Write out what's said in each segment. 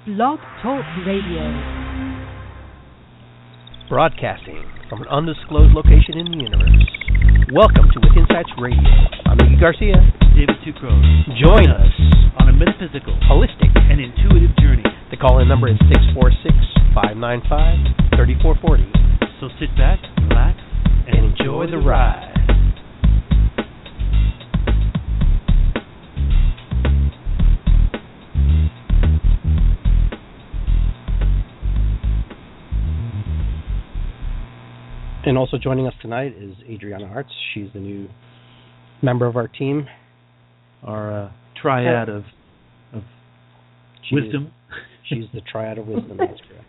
Blog Talk Radio. Broadcasting from an undisclosed location in the universe. Welcome to Within Sights Radio. I'm Iggy Garcia. David Tucros. Join us on a metaphysical, holistic, and intuitive journey. The call-in number is 646-595-3440. So sit back, relax, and enjoy the ride. And also joining us tonight is Adriana Arts. She's the new member of our team. Our triad of wisdom. She's the triad of wisdom, that's correct.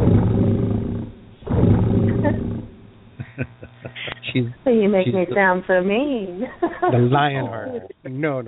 You make me sound so mean. The Lionheart. No.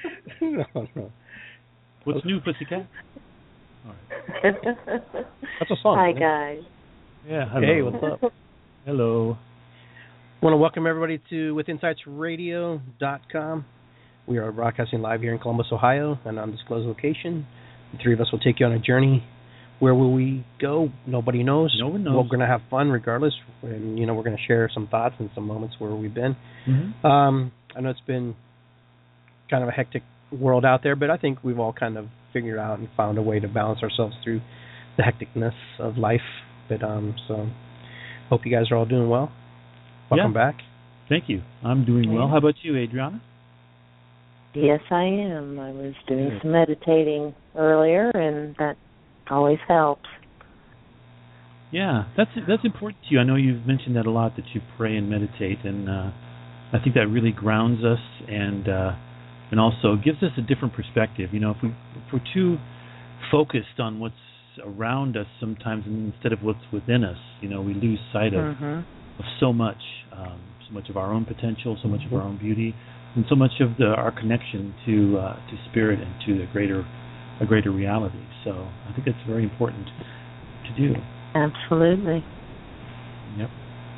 What's new, Pussycat? All right. That's a song. Hi, guys. Yeah, hello. Hey, what's up? Hello. I want to welcome everybody to WithinSightsRadio.com. We are broadcasting live here in Columbus, Ohio, an undisclosed location. The three of us will take you on a journey. Where will we go? Nobody knows. No one knows. We're going to have fun regardless. And, we're going to share some thoughts and some moments where we've been. Mm-hmm. I know it's been kind of a hectic world out there, but I think we've all kind of figured out and found a way to balance ourselves through the hecticness of life. But so hope you guys are all doing well. Welcome back. Thank you. I'm doing well. How about you, Adriana? Yes, I am. I was doing some meditating earlier, and that always helps. Yeah, that's important to you. I know you've mentioned that a lot, that you pray and meditate, and I think that really grounds us and also gives us a different perspective. If we're too focused on what's around us sometimes instead of what's within us, we lose sight of so much of our own potential, so much of our own beauty, and so much of our connection to spirit and to a greater reality. So I think that's very important to do. Absolutely. Yep.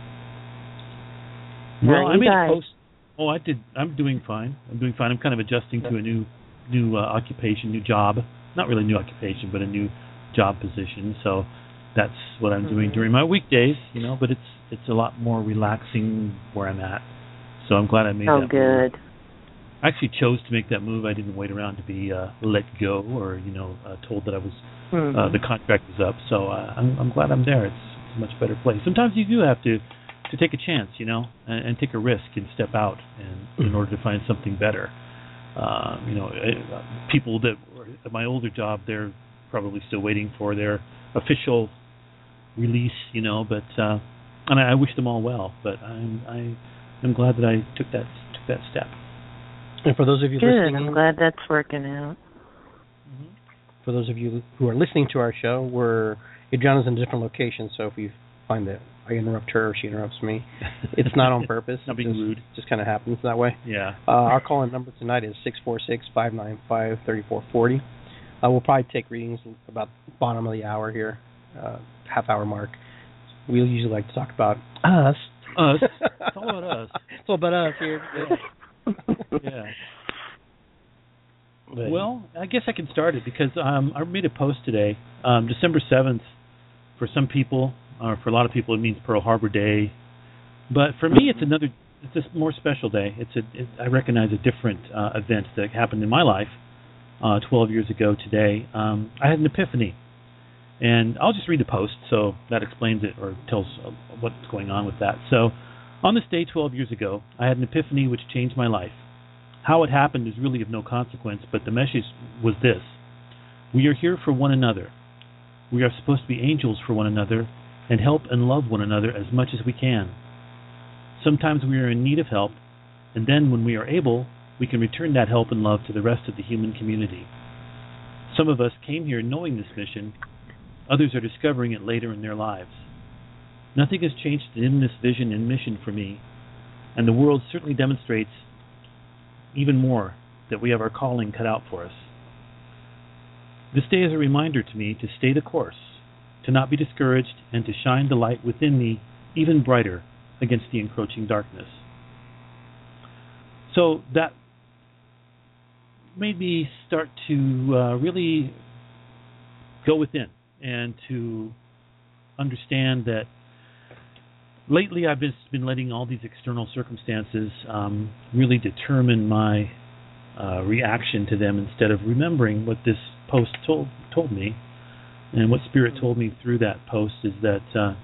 Well, I made a post. Oh, I did. I'm doing fine. I'm kind of adjusting to a new occupation, new job. Not really new occupation, but a new job position. So that's what I'm doing during my weekdays, but it's a lot more relaxing where I'm at. So I'm glad I made that move. Good. I actually chose to make that move. I didn't wait around to be let go or told that I was the contract was up. So I'm glad I'm there. It's a much better place. Sometimes you do have to take a chance, and take a risk and step out in order to find something better. People that were at my older job, they're probably still waiting for their official release, but and I wish them all well. But I'm glad that I took that step. And for those of you listening, I'm glad that's working out. For those of you who are listening to our show, Adriana's in a different location, so if you find that I interrupt her or she interrupts me, it's not on purpose. Not being rude. It just kind of happens that way. Yeah. Our call-in number tonight is 646-595-3440. We'll probably take readings about the bottom of the hour here, half-hour mark. We usually like to talk about us. Us. It's all about us. It's all about us here. Yeah. Well, I guess I can start it because I made a post today, December 7th. For some people, or for a lot of people, it means Pearl Harbor Day. But for me, it's a more special day. I recognize a different event that happened in my life 12 years ago today. I had an epiphany. And I'll just read the post, so that explains it or tells what's going on with that. So, on this day 12 years ago, I had an epiphany which changed my life. How it happened is really of no consequence, but the message was this. We are here for one another. We are supposed to be angels for one another and help and love one another as much as we can. Sometimes we are in need of help, and then when we are able, we can return that help and love to the rest of the human community. Some of us came here knowing this mission. Others are discovering it later in their lives. Nothing has changed in this vision and mission for me, and the world certainly demonstrates even more that we have our calling cut out for us. This day is a reminder to me to stay the course, to not be discouraged, and to shine the light within me even brighter against the encroaching darkness. So that made me start to really go within and to understand that lately I've been letting all these external circumstances really determine my reaction to them instead of remembering what this post told me, and what Spirit told me through that post is that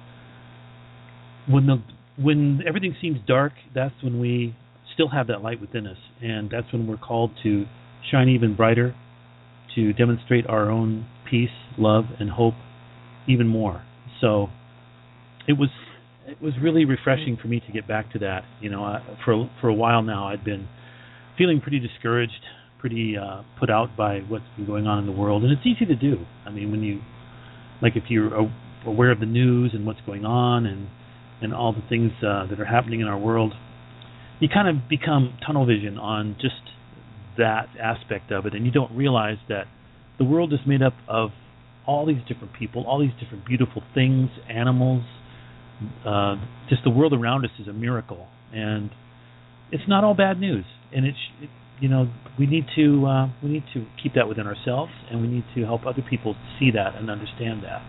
when everything seems dark, that's when we still have that light within us, and that's when we're called to shine even brighter, to demonstrate our own peace, love, and hope even more. So it was really refreshing for me to get back to that. For a while now, I'd been feeling pretty discouraged, pretty put out by what's been going on in the world, and it's easy to do. I mean, if you're aware of the news and what's going on and all the things that are happening in our world, you kind of become tunnel vision on just that aspect of it, and you don't realize that the world is made up of all these different people, all these different beautiful things, animals. Just the world around us is a miracle, and it's not all bad news. And we need to keep that within ourselves, and we need to help other people see that and understand that.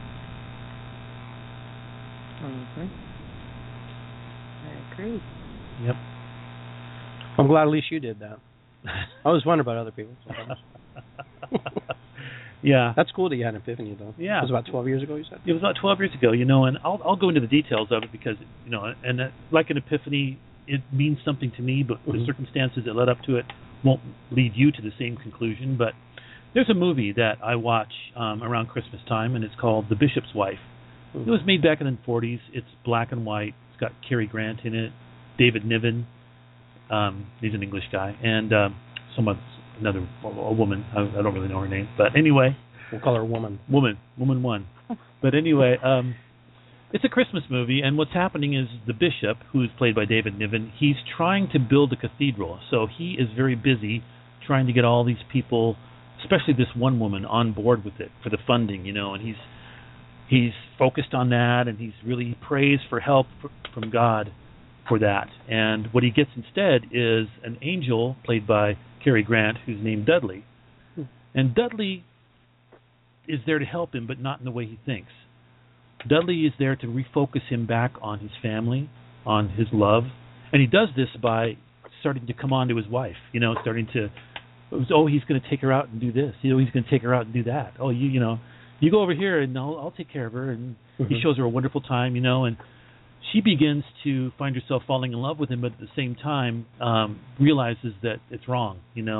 Mm-hmm. I agree. Yep. I'm glad at least you did that. I always wonder about other people sometimes. Yeah. That's cool that you had an epiphany, though. Yeah. It was about 12 years ago, you said? It was about 12 years ago, and I'll go into the details of it because, and like an epiphany, it means something to me, but the circumstances that led up to it won't lead you to the same conclusion. But there's a movie that I watch around Christmas time, and it's called The Bishop's Wife. It was made back in the 40s. It's black and white. It's got Cary Grant in it, David Niven. He's an English guy, and a woman. I don't really know her name, but anyway, we'll call her Woman one. But anyway, it's a Christmas movie, and what's happening is the bishop, who's played by David Niven, he's trying to build a cathedral. So he is very busy trying to get all these people, especially this one woman, on board with it for the funding, and he's focused on that, and he prays for help from God for that. And what he gets instead is an angel played by Cary Grant, who's named Dudley. And Dudley is there to help him, but not in the way he thinks. Dudley is there to refocus him back on his family, on his love. And he does this by starting to come on to his wife, he's going to take her out and do this. He's going to take her out and do that. Oh, you go over here and I'll take care of her. And he shows her a wonderful time, and she begins to find herself falling in love with him, but at the same time realizes that it's wrong,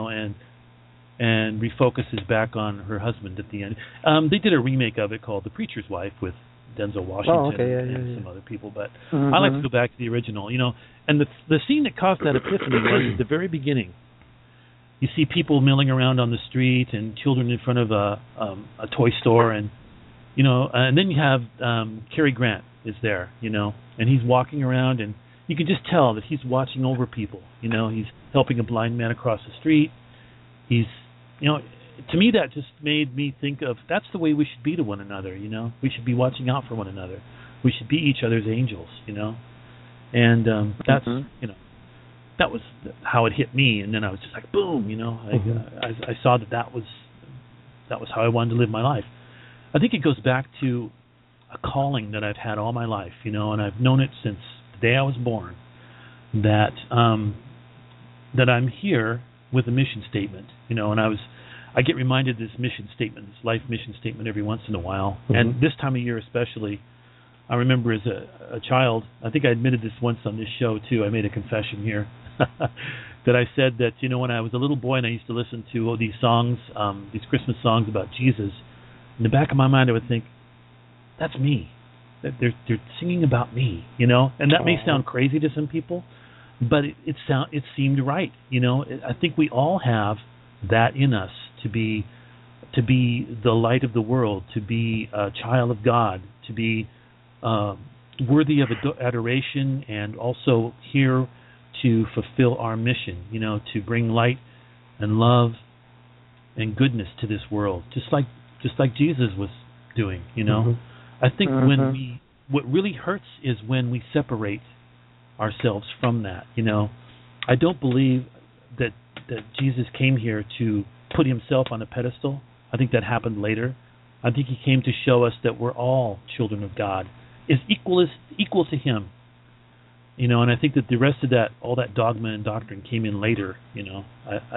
and refocuses back on her husband at the end. They did a remake of it called The Preacher's Wife with Denzel Washington and some other people, but I like to go back to the original, And the scene that caused that epiphany was at the very beginning. You see people milling around on the street and children in front of a toy store, and and then you have Cary Grant is there, and he's walking around, and you can just tell that he's watching over people. He's helping a blind man across the street. He's, to me that just made me think of that's the way we should be to one another. We should be watching out for one another. We should be each other's angels. And that's that was how it hit me, and then I was just like boom. I saw that was how I wanted to live my life. I think it goes back to a calling that I've had all my life, and I've known it since the day I was born, that I'm here with a mission statement, and I get reminded this mission statement, this life mission statement every once in a while, and this time of year especially. I remember as a child, I think I admitted this once on this show too, I made a confession here, that I said that, when I was a little boy and I used to listen to these songs, these Christmas songs about Jesus, in the back of my mind I would think, that's me. They're singing about me, and that may sound crazy to some people, but it seemed right, I think we all have that in us to be the light of the world, to be a child of God, to be worthy of adoration, and also here to fulfill our mission, to bring light and love and goodness to this world, just like Jesus was doing, I think what really hurts is when we separate ourselves from that. I don't believe that Jesus came here to put himself on a pedestal. I think that happened later. I think he came to show us that we're all children of God, is equal to him. You know, and I think that the rest of that, all that dogma and doctrine came in later. You know,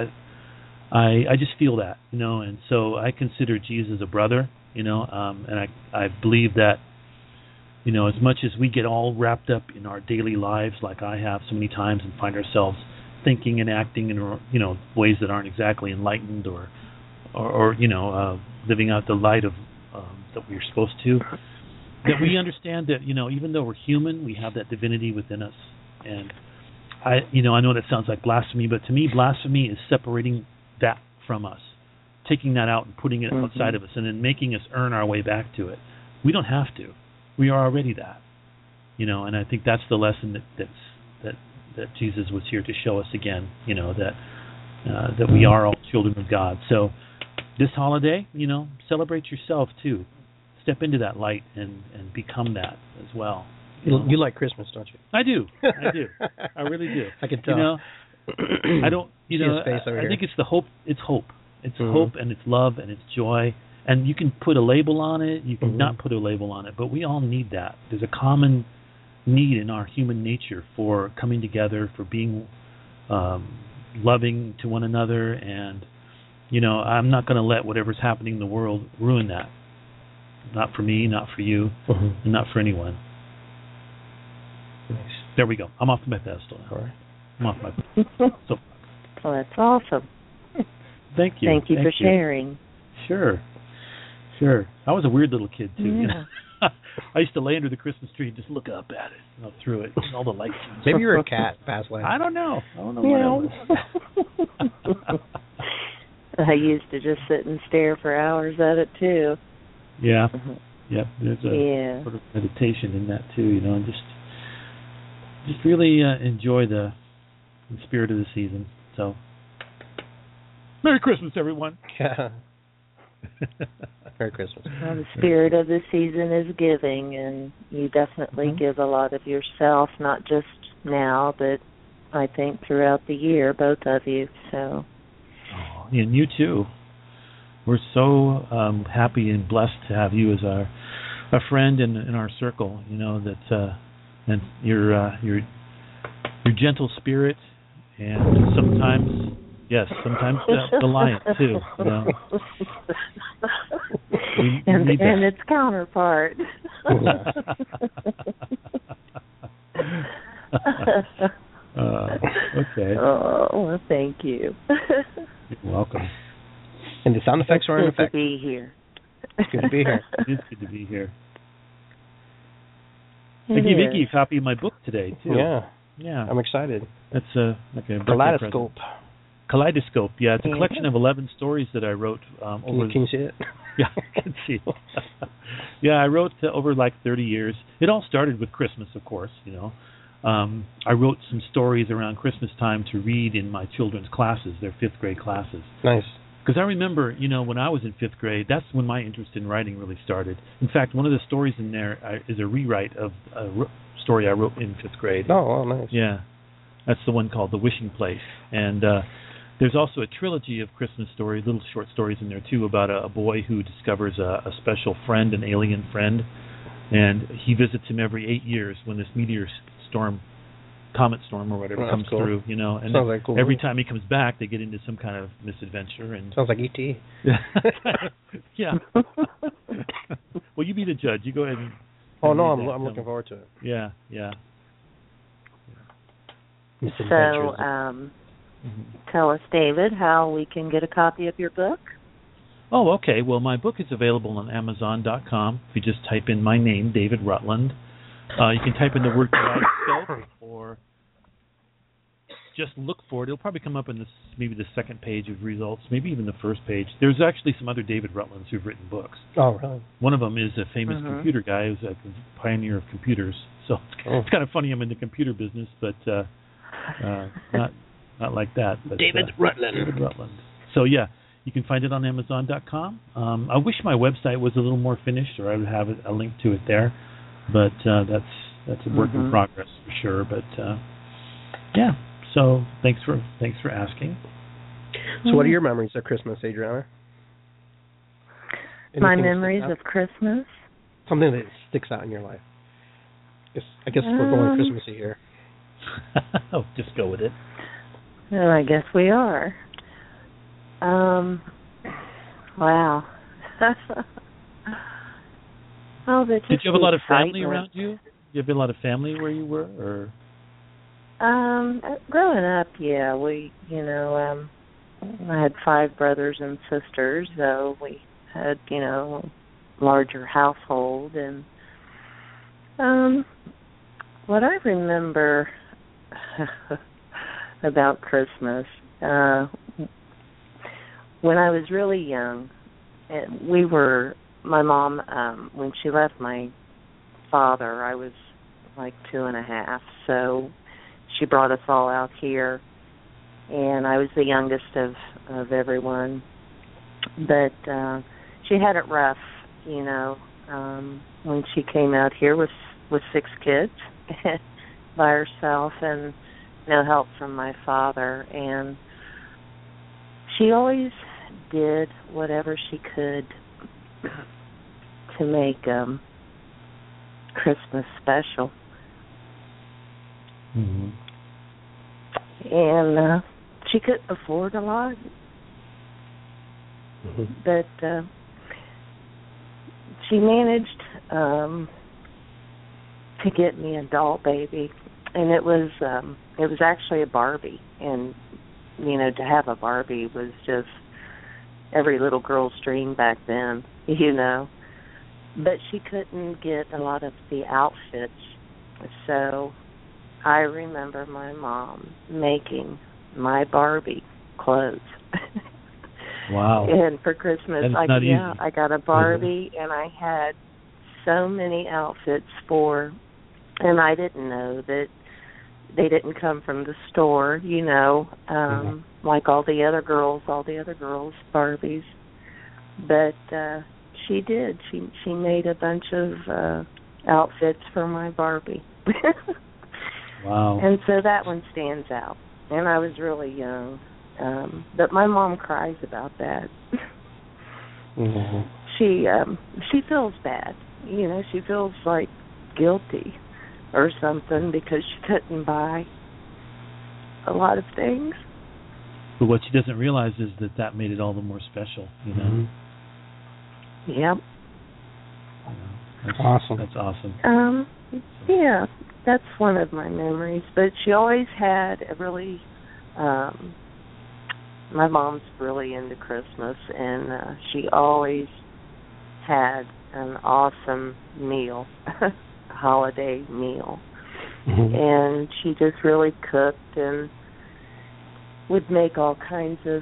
I just feel that, you know, and so I consider Jesus a brother, you know, and I believe that, you know, as much as we get all wrapped up in our daily lives, like I have so many times, and find ourselves thinking and acting in, you know, ways that aren't exactly enlightened or you know, living out the light of that we're supposed to, that we understand that, you know, even though we're human, we have that divinity within us. And I know that sounds like blasphemy, but to me, blasphemy is separating that from us, taking that out and putting it outside of us, and then making us earn our way back to it. We don't have to. We are already that, you know. And I think that's the lesson that Jesus was here to show us again. You know, that we are all children of God. So this holiday, you know, celebrate yourself too. Step into that light and become that as well. You like Christmas, don't you? I do. I really do. I can tell. You know, I don't. You know, I think it's the hope. It's hope. It's hope, and it's love, and it's joy. And you can put a label on it. You can not put a label on it. But we all need that. There's a common need in our human nature for coming together, for being loving to one another. And, you know, I'm not going to let whatever's happening in the world ruin that. Not for me, not for you, and not for anyone. Nice. There we go. I'm off my pedestal now. All right. I'm off my pedestal. So, well, that's awesome. Thank you. Thank you for sharing. Sure. I was a weird little kid, too. You know? I used to lay under the Christmas tree and just look up at it, you know, through it, and all the lights. Maybe you were a cat past life. I don't know what I was. I used to just sit and stare for hours at it, too. Yeah. Yep. There's a sort of meditation in that, too, you know, and just really enjoy the spirit of the season. So, Merry Christmas, everyone. Yeah. Merry Christmas. Well, the spirit of the season is giving, and you definitely give a lot of yourself, not just now, but I think throughout the year, both of you. So. Oh, and you too. We're so happy and blessed to have you as a friend in our circle. You know that, and your gentle spirit, and sometimes the lion too. You know. And its counterpart. Okay. Oh, well, thank you. You're welcome. And the sound effects are in effect. Good to be here. It's good to be here. It is good to be here. I gave Vicky a copy of my book today, too. Yeah. I'm excited. That's like a Kaleidoscope. Kaleidoscope, yeah. It's a collection of 11 stories that I wrote over... Can you see it? Yeah, I can see it. Yeah, I wrote over like 30 years. It all started with Christmas, of course, you know. I wrote some stories around Christmas time to read in my children's classes, their 5th grade classes. Nice. Because I remember, you know, when I was in 5th grade, that's when my interest in writing really started. In fact, one of the stories in there is a rewrite of a story I wrote in 5th grade. Oh, nice. Yeah. That's the one called The Wishing Place. And there's also a trilogy of Christmas stories, little short stories in there, too, about a boy who discovers a special friend, an alien friend. And he visits him every 8 years when this comet storm or whatever comes through, you know. And like cool. Every time he comes back, they get into some kind of misadventure. And sounds like E.T. Yeah. Well, you be the judge. You go ahead and... Oh, no, I'm looking forward to it. Yeah. So, tell us, David, how we can get a copy of your book. Oh, okay. Well, my book is available on Amazon.com. If you just type in my name, David Rutland. You can type in the word Kaleidoscope, or just look for it. It'll probably come up in maybe the second page of results, maybe even the first page. There's actually some other David Rutlands who've written books. Oh, really? One of them is a famous computer guy who's a pioneer of computers. So it's kind of funny I'm in the computer business, but not like that. But, David Rutland. David Rutland. So, yeah. You can find it on Amazon.com. I wish my website was a little more finished, or I would have a link to it there. But that's a work in progress for sure. But yeah. So thanks for asking. So what are your memories of Christmas, Adriana? My memories of Christmas? Something that sticks out in your life. I guess we're going Christmassy here. Oh, just go with it. Well, I guess we are. Wow. Did you have a lot of family around you? Did you have a lot of family where you were, or? Growing up, yeah, I had 5 brothers and sisters, so we had, a larger household. And what I remember about Christmas, when I was really young, my mom, when she left my father, I was like 2.5, so she brought us all out here, and I was the youngest of everyone. But she had it rough, when she came out here with 6 kids by herself and no help from my father. And she always did whatever she could to make Christmas special. Mm-hmm. And she couldn't afford a lot, but she managed to get me a doll baby, and it was actually a Barbie. And to have a Barbie was just every little girl's dream back then, But she couldn't get a lot of the outfits, so I remember my mom making my Barbie clothes. Wow. And for Christmas, I got a Barbie, and I had so many outfits and I didn't know that they didn't come from the store, like all the other girls' Barbies. But she did. She made a bunch of outfits for my Barbie. Wow. And so that one stands out. And I was really young. But my mom cries about that. Mm-hmm. She feels bad. She feels like guilty or something because she couldn't buy a lot of things. But what she doesn't realize is that made it all the more special, Mm-hmm. Yep. That's awesome. That's awesome. Yeah, that's one of my memories. But she always had a really, my mom's really into Christmas, and she always had an awesome meal, a holiday meal. Mm-hmm. And she just really cooked and would make all kinds of,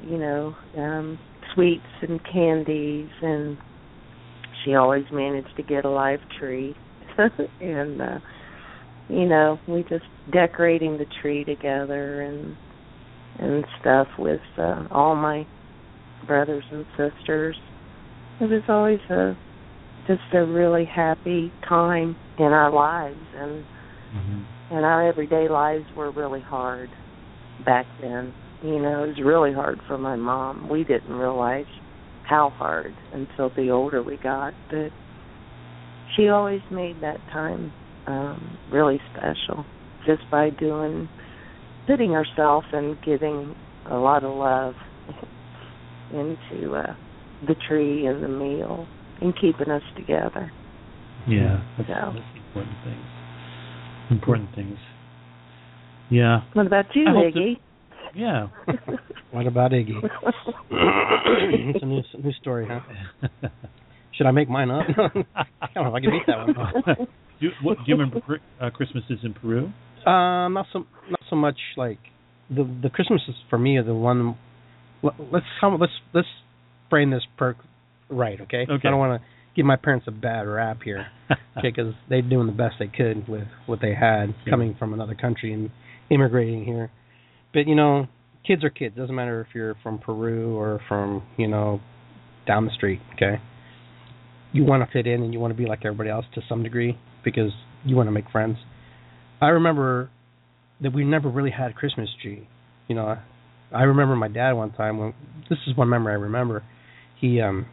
sweets and candies, and she always managed to get a live tree. And, we just decorating the tree together and stuff with all my brothers and sisters. It was always just a really happy time in our lives, and our everyday lives were really hard back then. It was really hard for my mom. We didn't realize how hard until the older we got, but she always made that time really special just by putting herself and giving a lot of love into the tree and the meal and keeping us together. Yeah, that's important things. Yeah. What about you, Iggy? Yeah. What about Iggy? It's a new story, huh? Should I make mine up? I don't know if I can beat that one. Do you remember Christmases in Peru? Not so much. Like the Christmases for me are the one. Let's frame this perk right, okay? I don't want to give my parents a bad rap here, okay? Because they're doing the best they could with what they had, coming from another country and immigrating here. But kids are kids. Doesn't matter if you're from Peru or from down the street, okay? You want to fit in and you want to be like everybody else to some degree because you want to make friends. I remember that we never really had a Christmas tree. I remember my dad one time this is one memory I remember. He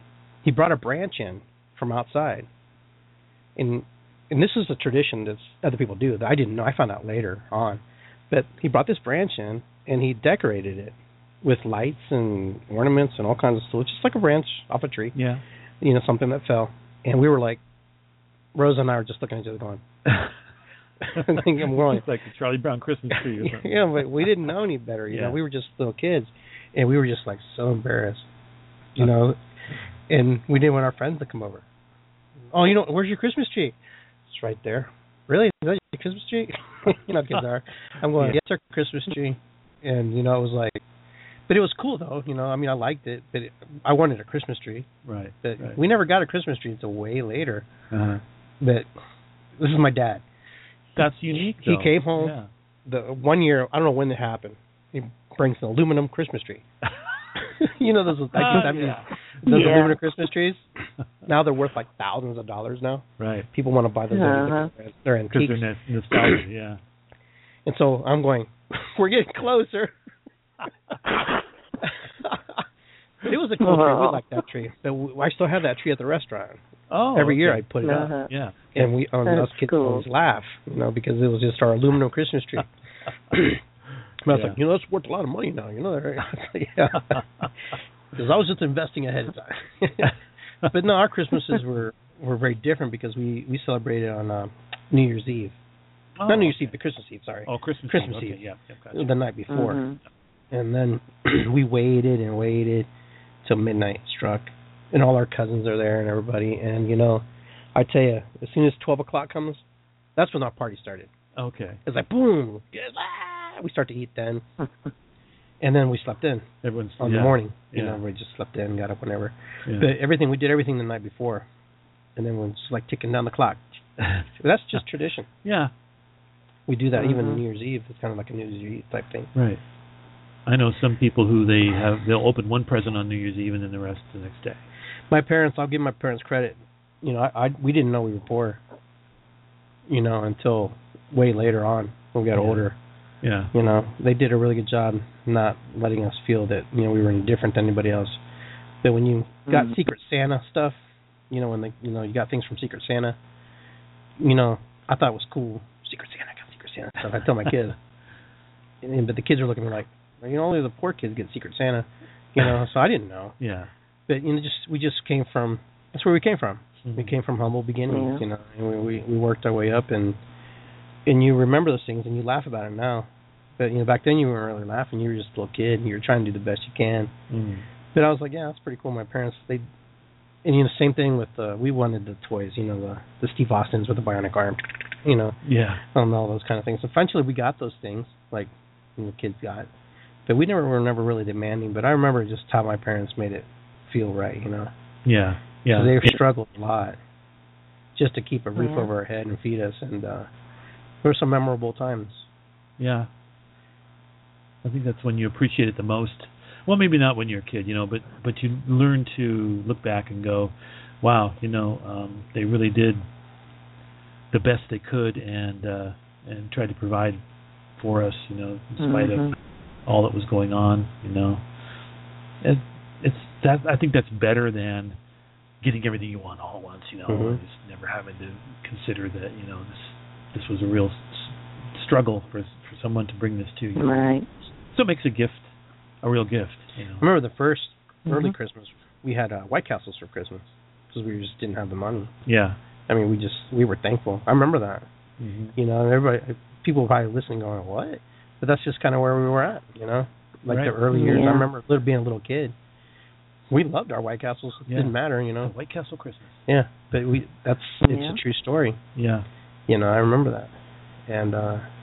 he brought a branch in from outside, and this is a tradition that other people do that I didn't know. I found out later on, but he brought this branch in and he decorated it with lights and ornaments and all kinds of stuff, just like a branch off a tree. Yeah. You know, something that fell, and we were like, Rosa and I were just looking at each other going. I'm going, it's like the Charlie Brown Christmas tree or something. Yeah, but we didn't know any better. You know, we were just little kids, and we were just like so embarrassed, you know, and we didn't want our friends to come over. Oh, you know, where's your Christmas tree? It's right there. Really? Is that your Christmas tree? You know, kids are. I'm going, yes, our Christmas tree, and you know, it was like, but it was cool though. You know, I mean, I liked it, but I wanted a Christmas tree. Right. But we never got a Christmas tree until way later. Uh-huh. But this is my dad. That's unique, He though. came home the 1 year, I don't know when it happened. He brings an aluminum Christmas tree. You know those aluminum Christmas trees? Now they're worth like thousands of dollars now. Right. People want to buy those. They're antiques. Because they're nostalgia, yeah. And so I'm going, we're getting closer. It was a cool tree. We liked that tree. But I still have that tree at the restaurant. Oh, every year I'd put it up. Yeah. And we us kids always laugh, you know, because it was just our aluminum Christmas tree. But I was like, you know, it's worth a lot of money now, you know. Yeah. Because I was just investing ahead of time. But no, our Christmases were very different because we celebrated on New Year's Eve. Not New Year's Eve, but Christmas Eve, sorry. Oh, Christmas Eve. Okay, yeah, gotcha. The night before. Mm-hmm. And then we waited and waited till midnight struck. And all our cousins are there and everybody. And, you know, I tell you, as soon as 12 o'clock comes, that's when our party started. Okay. It's like, boom. We start to eat then. And then we slept in. Everyone's on the morning. You know, we just slept in, got up whenever. Yeah. But we did everything the night before. And then we're just like ticking down the clock. That's just tradition. Yeah. We do that even on New Year's Eve. It's kind of like a New Year's Eve type thing. Right. I know some people who they'll open one present on New Year's Eve and then the rest the next day. My parents, I'll give my parents credit. You know, we didn't know we were poor. You know, until way later on when we got older. Yeah. You know, they did a really good job not letting us feel that, you know, we were any different than anybody else. But when you got Secret Santa stuff, you know, when you got things from Secret Santa, you know, I thought it was cool. Secret Santa, I got Secret Santa stuff. I tell my kids. But the kids are looking at me like, well, you know, only the poor kids get Secret Santa. You know, so I didn't know. Yeah. But, you know, we just came from, that's where we came from. Mm-hmm. We came from humble beginnings, you know, and we worked our way up, and you remember those things and you laugh about it now. But, you know, back then you weren't really laughing. You were just a little kid and you were trying to do the best you can. But I was like, yeah, that's pretty cool. My parents, and, you know, same thing with, we wanted the toys, you know, the Steve Austins with the bionic arm, you know. Yeah. All those kind of things. Eventually we got those things, like the kids got. But we were never really demanding. But I remember just how my parents made it feel right, you know. Yeah. Yeah. So they struggled a lot just to keep a roof over our head and feed us. And there were some memorable times. Yeah. I think that's when you appreciate it the most. Well, maybe not when you're a kid, you know, but you learn to look back and go, wow, you know, they really did the best they could and tried to provide for us, you know, in spite of all that was going on, you know. And I think that's better than getting everything you want all at once, you know, and just never having to consider that, you know, this was a real struggle for someone to bring this to you. Right. So it makes a gift a real gift. You know. I remember the first early Christmas, we had White Castles for Christmas because we just didn't have the money. Yeah. I mean, we were thankful. I remember that. You know, people probably listening going, what? But that's just kind of where we were at, you know, like the early years. I remember being a little kid. We loved our White Castles. It didn't matter, you know. White Castle Christmas. Yeah, but it's a true story. Yeah. You know, I remember that. And,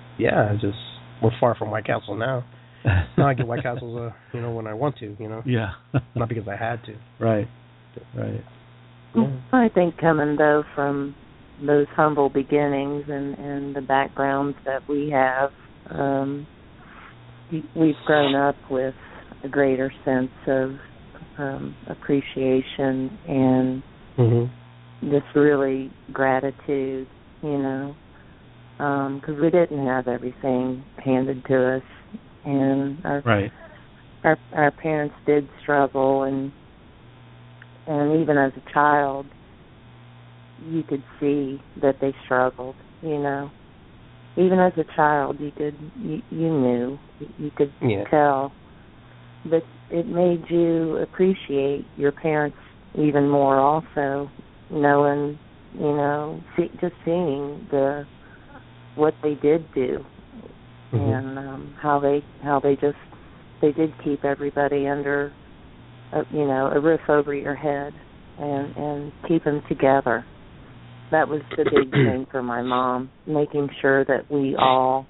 we're far from White Castle now. Now I get White Castles, you know, when I want to, you know. Yeah. Not because I had to. Right. Right. Yeah. I think coming, though, from those humble beginnings and the backgrounds that we have, we've grown up with a greater sense of appreciation and just really gratitude, you know, because we didn't have everything handed to us, and our parents did struggle, and and even as a child, you could see that they struggled, you know. Even as a child, you knew, you could tell. But it made you appreciate your parents even more also, knowing, you know, just seeing what they did do, and how they did keep everybody under, a roof over your head, and keep them together. That was the big thing for my mom, making sure that we all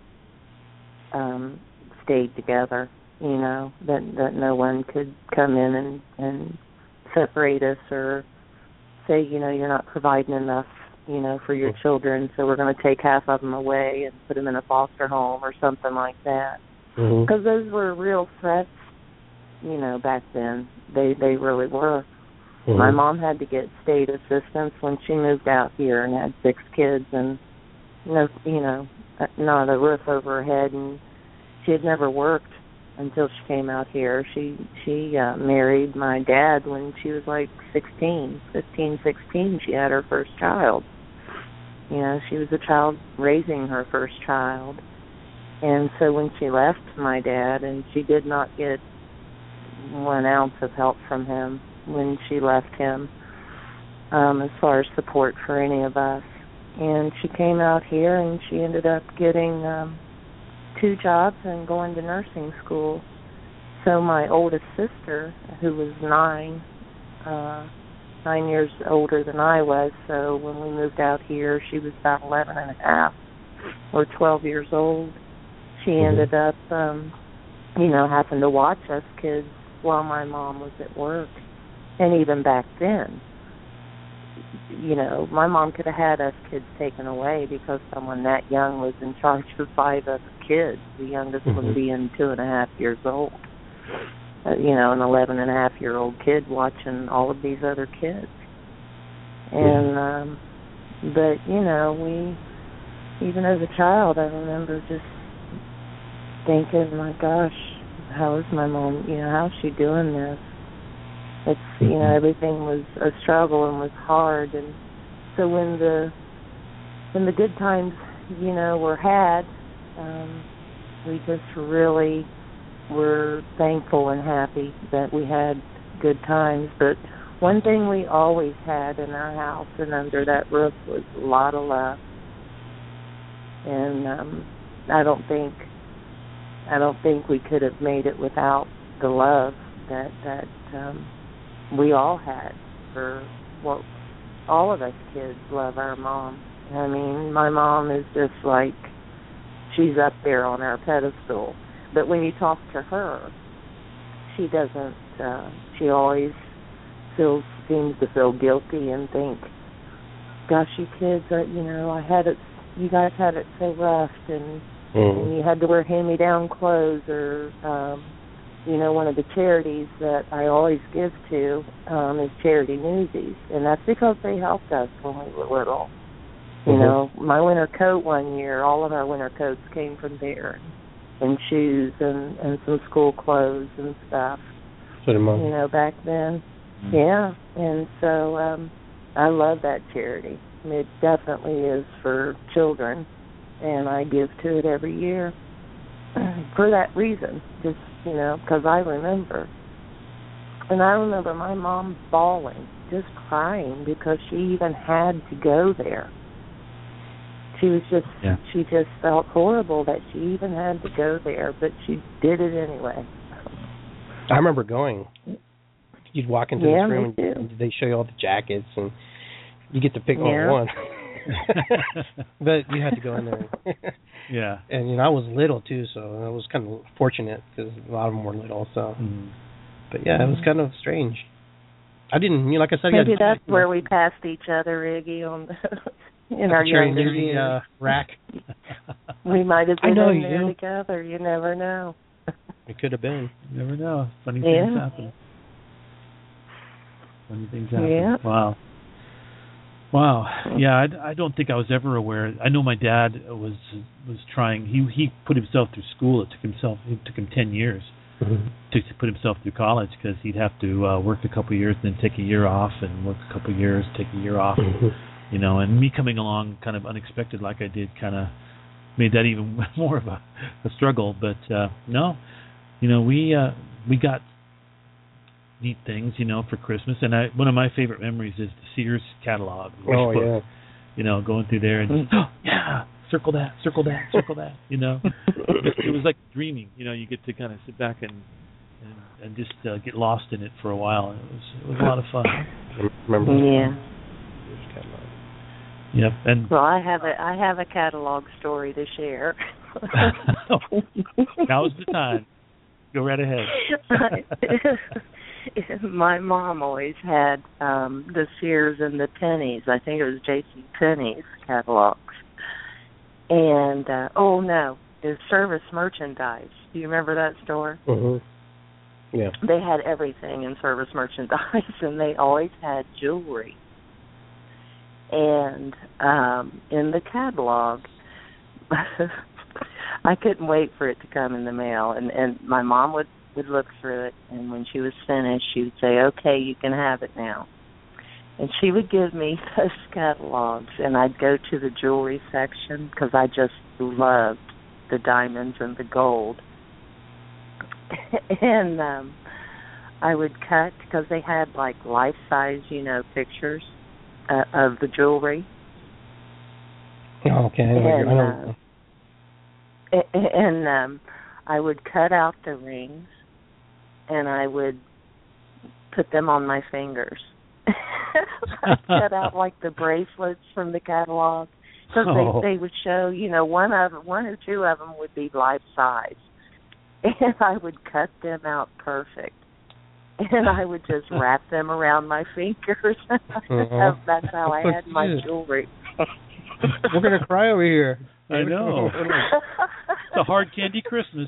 stayed together, you know, that no one could come in and separate us or say, you know, you're not providing enough, you know, for your children, so we're going to take half of them away and put them in a foster home or something like that. Because those were real threats, you know, back then. They really were. My mom had to get state assistance when she moved out here and had 6 kids and not a roof over her head, and she had never worked until she came out here. She married my dad when she was like 16. She had her first child. You know, she was a child raising her first child. And so when she left my dad, and she did not get 1 ounce of help from him when she left him, as far as support for any of us. And she came out here and she ended up getting 2 jobs and going to nursing school. So my oldest sister, who was 9 years older than I was, so when we moved out here, she was about 11 and a half or 12 years old. She ended up, having to watch us kids while my mom was at work. And even back then, you know, my mom could have had us kids taken away because someone that young was in charge of 5 other kids, the youngest one being 2.5 years old. An 11-and-a-half-year-old kid watching all of these other kids. And, but, you know, even as a child, I remember just thinking, my gosh, how is my mom, you know, how's she doing this? It's, you know, everything was a struggle and was hard. And so when the good times, you know, were had, we just really were thankful and happy that we had good times. But one thing we always had in our house and under that roof was a lot of love. And I don't think we could have made it without the love that we all had for what all of us kids love our mom. I mean, my mom is just like, she's up there on our pedestal. But when you talk to her, she doesn't, she always seems to feel guilty and think, gosh, you kids, you guys had it so rough, and you had to wear hand-me-down clothes, or, one of the charities that I always give to is Charity Newsies, and that's because they helped us when we were little. You know, my winter coat one year, all of our winter coats came from there, and shoes and some school clothes and stuff. You know, back then. Yeah, and so I love that charity. It definitely is for children, and I give to it every year for that reason, just, you know, because I remember. And I remember my mom bawling, just crying, because she even had to go there. She was just, she just felt horrible that she even had to go there, but she did it anyway. I remember going. You'd walk into this room and they show you all the jackets, and you get to pick only one. But you had to go in there. And, you know, I was little, too, so I was kind of fortunate because a lot of them were little. So, But, yeah, it was kind of strange. I didn't, you know, like I said... Maybe that's where we passed each other, Iggy, on in our younger years. Rack. We might have been in there together. You never know. It could have been. You never know. Funny things happen. Funny things happen. Yeah. Wow. Yeah, I don't think I was ever aware. I know my dad was trying. He put himself through school. It took him 10 years to put himself through college, because he'd have to work a couple of years, then take a year off, and work a couple of years, take a year off. And me coming along kind of unexpected like I did kind of made that even more of a struggle. But no, we got neat things, for Christmas. And one of my favorite memories is the Sears catalog. Yeah. Going through there and yeah, circle that. It was like dreaming. You get to kind of sit back and just get lost in it for a while. It was a lot of fun. Remember? Yeah. Yep. And well, I have a catalog story to share. Now's the time. Go right ahead. My mom always had the Sears and the Pennies. I think it was J.C. Penney's catalogs. And it was Service Merchandise. Do you remember that store? Yeah. They had everything in Service Merchandise, and they always had jewelry. And in the catalog, I couldn't wait for it to come in the mail. And my mom would look through it, and when she was finished, she would say, "Okay, you can have it now." And she would give me those catalogs, and I'd go to the jewelry section because I just loved the diamonds and the gold. And I would cut, because they had like life-size, pictures of the jewelry. Okay. And I would cut out the rings, and I would put them on my fingers. I'd cut out like the bracelets from the catalog, because they would show, one or two of them would be life size, and I would cut them out perfect. And I would just wrap them around my fingers. That's how I had my jewelry. We're going to cry over here. I know. It's a hard candy Christmas.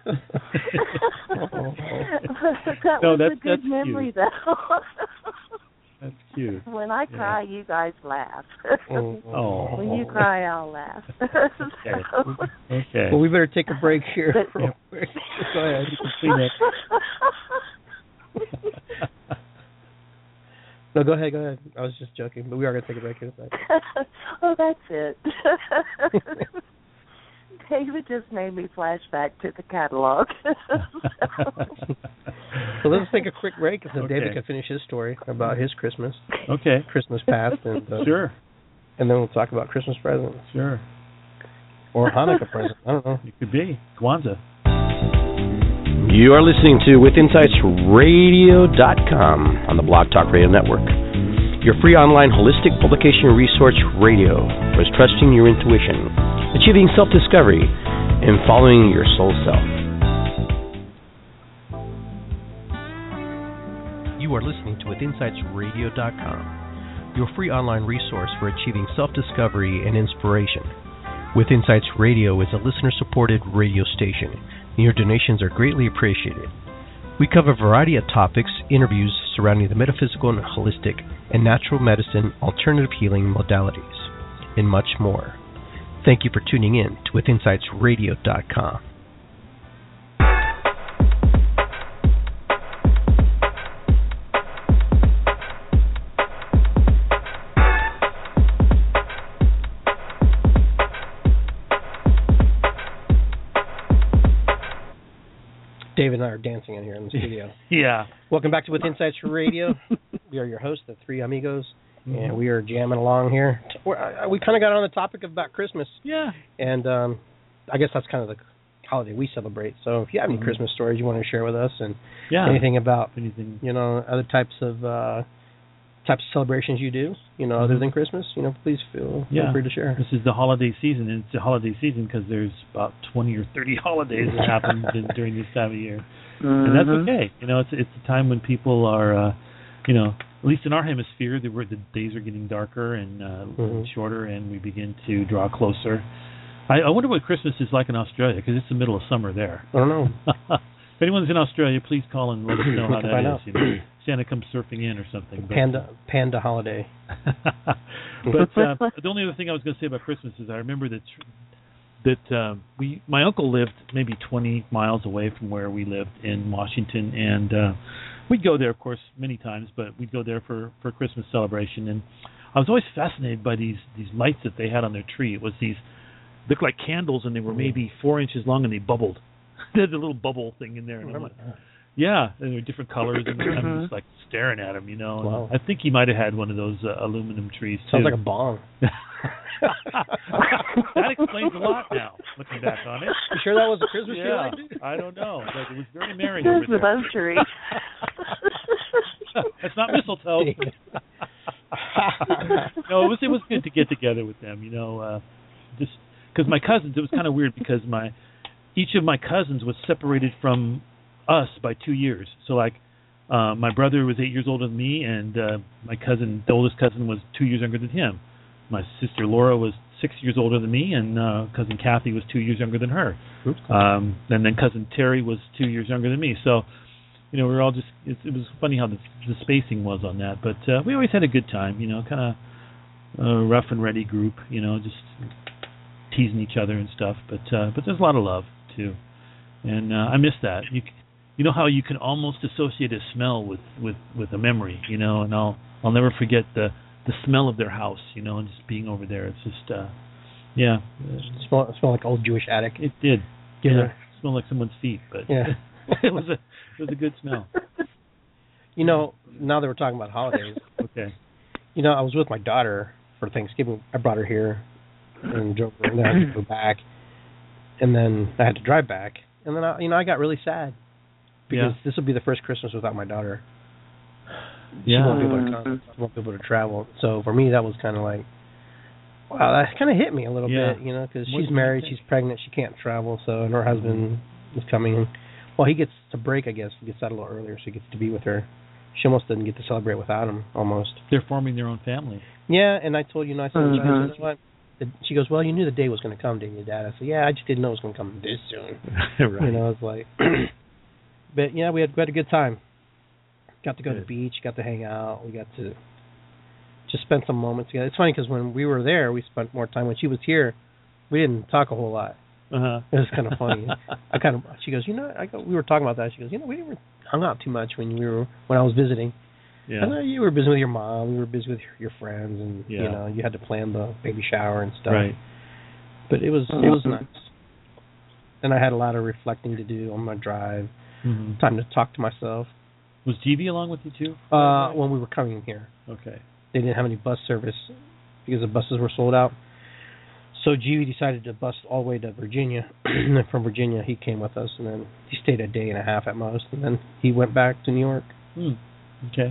That was a good memory, though. That's cute. When I cry, you guys laugh. When you cry, I'll laugh. Okay. Well, we better take a break here. Real quick. Go ahead. You can clean it. No, go ahead. I was just joking, but we are going to take a break here in a second. Oh, that's it. David just made me flashback to the catalog. So let's take a quick break, and then David can finish his story about his Christmas. Okay. Christmas past. And, sure. And then we'll talk about Christmas presents. Sure. Or Hanukkah presents. I don't know. It could be. Kwanzaa. You are listening to WithinsightsRadio.com on the Blog Talk Radio Network. Your free online holistic publication resource radio for trusting your intuition, achieving self-discovery, and following your soul self. You are listening to WithinsightsRadio.com, your free online resource for achieving self-discovery and inspiration. With Insights Radio is a listener-supported radio station, and your donations are greatly appreciated. We cover a variety of topics, interviews surrounding the metaphysical and holistic and natural medicine, alternative healing modalities, and much more. Thank you for tuning in to WithinsightsRadio.com. David and I are dancing in here in the studio. Yeah. Welcome back to With Insights Radio. We are your hosts, the Three Amigos, and we are jamming along here. We kind of got on the topic about Christmas. Yeah. And I guess that's kind of the holiday we celebrate. So if you have any Christmas stories you want to share with us, and anything about other types of celebrations you do, other than Christmas, please feel free to share. This is the holiday season, and it's a holiday season because there's about 20 or 30 holidays that happen during this time of year. And that's okay. It's a time when people are, at least in our hemisphere, the days are getting darker and shorter, and we begin to draw closer. I wonder what Christmas is like in Australia, because it's the middle of summer there. I don't know. If anyone's in Australia, please call and let us know how that is. Santa comes surfing in or something. Panda holiday. But the only other thing I was going to say about Christmas is I remember that that my uncle lived maybe 20 miles away from where we lived in Washington, and we'd go there, of course, many times, but we'd go there for Christmas celebration, and I was always fascinated by these lights that they had on their tree. It was these looked like candles, and they were maybe 4 inches long, and they bubbled. They had a little bubble thing in there, and I'm like, yeah, and they were different colors, and I'm just like staring at them, you know. Wow. I think he might have had one of those aluminum trees too. Sounds like a bong. That explains a lot now, looking back on it. You sure that was a Christmas tree? Yeah, I don't know. But it was very merry over It's a there. buzz tree. It's not mistletoe. No, it was good to get together with them, you know. Just because my cousins, it was kind of weird because each of my cousins was separated from us by 2 years. So like my brother was 8 years older than me, and my cousin, the oldest cousin, was 2 years younger than him. My sister Laura was 6 years older than me, and cousin Kathy was 2 years younger than her. And then cousin Terry was 2 years younger than me. So, you know, we were all just, it was funny how the spacing was on that. But we always had a good time, you know, kind of rough and ready group, you know, just teasing each other and stuff. But there's a lot of love, too. And I miss that. You know how you can almost associate a smell with a memory, you know, and I'll never forget the smell of their house, you know, and just being over there. It's just, yeah. It smelled like old Jewish attic. It did. Yeah. It smelled like someone's feet, but yeah. it was a good smell. You know, now that we're talking about holidays, Okay. you know, I was with my daughter for Thanksgiving. I brought her here and drove her, and then I had to go back, and then I had to drive back, and then I got really sad because this will be the first Christmas without my daughter. She won't be able to come. She won't be able to travel. So for me, that was kind of like, wow, that kind of hit me a little bit, you know, because she's married, she's pregnant, she can't travel, so and her husband is coming. Well, he gets a break, I guess. He gets out a little earlier, so he gets to be with her. She almost doesn't get to celebrate without him, almost. They're forming their own family. Yeah, and I told you, I said, you know what? She goes, well, you knew the day was going to come, didn't you, Dad? I said, yeah, I just didn't know it was going to come this soon. Right. You know, it's like, but yeah, we had a good time. Got to go to the beach, got to hang out. We got to just spend some moments together. It's funny because when we were there, we spent more time. When she was here, we didn't talk a whole lot. Uh-huh. It was kind of funny. She goes, you know, we were talking about that. She goes, you know, we never hung out too much when I was visiting. Yeah. I know you were busy with your mom, you were busy with your friends, and you know, you had to plan the baby shower and stuff. Right. But it was nice. And I had a lot of reflecting to do on my drive. Mm-hmm. Time to talk to myself. Was GV along with you too? When we were coming here. Okay. They didn't have any bus service because the buses were sold out. So GV decided to bus all the way to Virginia. And from Virginia, he came with us, and then he stayed a day and a half at most, and then he went back to New York. Okay.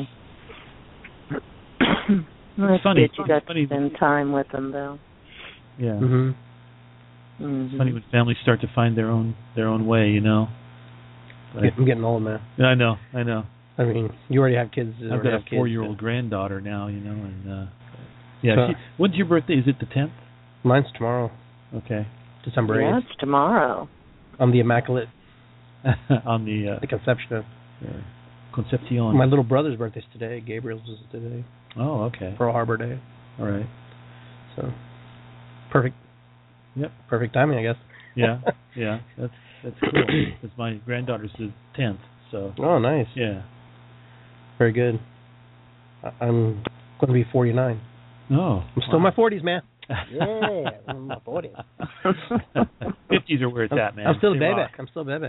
That's funny. good. You got to spend time with them, though. Yeah. Mm-hmm. It's funny when families start to find their own way, you know. I'm getting old, man. I know. I mean, you already have kids. I've got a 4-year-old granddaughter now, you know, and yeah. When's your birthday? Is it the 10th? Mine's tomorrow. Okay. December 8th. Yeah, it's tomorrow. On the Immaculate. On the Conception. Concepcion. My little brother's birthday's today. Gabriel's is today. Oh, okay. Pearl Harbor Day. All right. So, perfect. Yep. Perfect timing, I guess. Yeah. That's cool. Because my granddaughter's the 10th, so. Oh, nice. Yeah. Very good. I'm going to be 49. Oh. I'm still in my 40s, man. Yeah, I'm in my 40s. 50s are where it's at, man. I'm still a baby. Rock. I'm still a baby.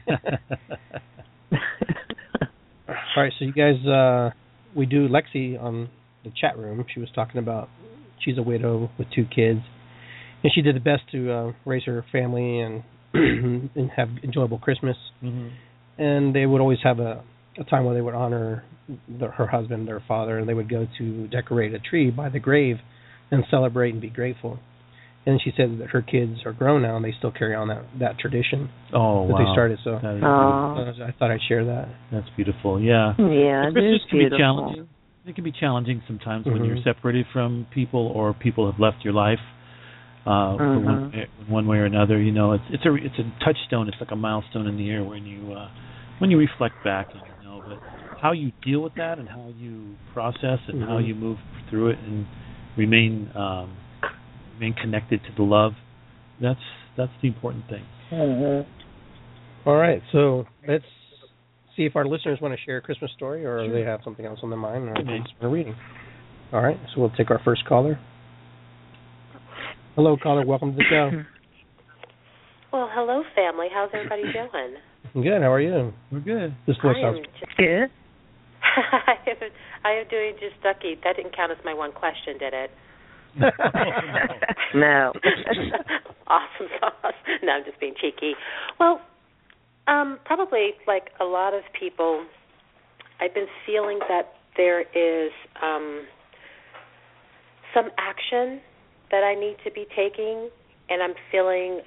All right, so you guys, we do Lexi on the chat room. She was talking about she's a widow with 2 kids, and she did the best to raise her family and have enjoyable Christmas. Mm-hmm. And they would always have a time where they would honor her husband, their father, and they would go to decorate a tree by the grave and celebrate and be grateful. And she said that her kids are grown now, and they still carry on that tradition that they started. So I thought I'd share that. That's beautiful. Yeah. Yeah, it is beautiful. Challenging. It can be challenging sometimes when you're separated from people or people have left your life for one way or another. You know, it's a touchstone. It's like a milestone in the year when you reflect back and you know, but how you deal with that and how you process and how you move through it and remain connected to the love That's the important thing. Mm-hmm. All right, so let's see if our listeners want to share a Christmas story, or they have something else on their mind, or just want a reading. All right, so we'll take our first caller. Hello, caller. Welcome to the show. Well, hello, family. How's everybody doing? Good. How are you? We're good. This voice sounds good. I am doing just ducky. That didn't count as my one question, did it? No. Awesome sauce. No, I'm just being cheeky. Well, probably like a lot of people, I've been feeling that there is some action that I need to be taking, and I'm feeling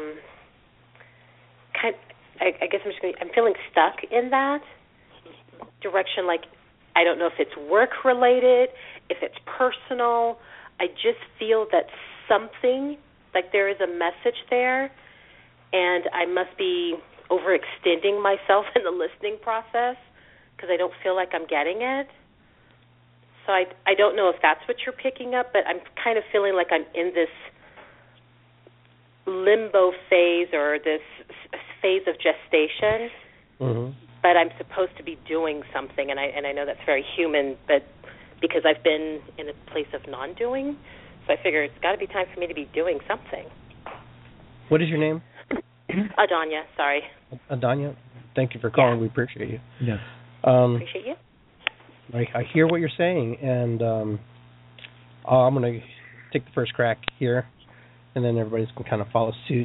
I'm feeling stuck in that direction. Like, I don't know if it's work related, if it's personal. I just feel that something, like there is a message there, and I must be overextending myself in the listening process because I don't feel like I'm getting it. So I don't know if that's what you're picking up, but I'm kind of feeling like I'm in this limbo phase, or this phase of gestation, but I'm supposed to be doing something, and I know that's very human, but because I've been in a place of non-doing, so I figure it's got to be time for me to be doing something. What is your name? Adanya, sorry. Adanya, thank you for calling. Yeah. We appreciate you. Yeah. Appreciate you. I hear what you're saying, and I'm going to take the first crack here, and then everybody's going to kind of follow suit.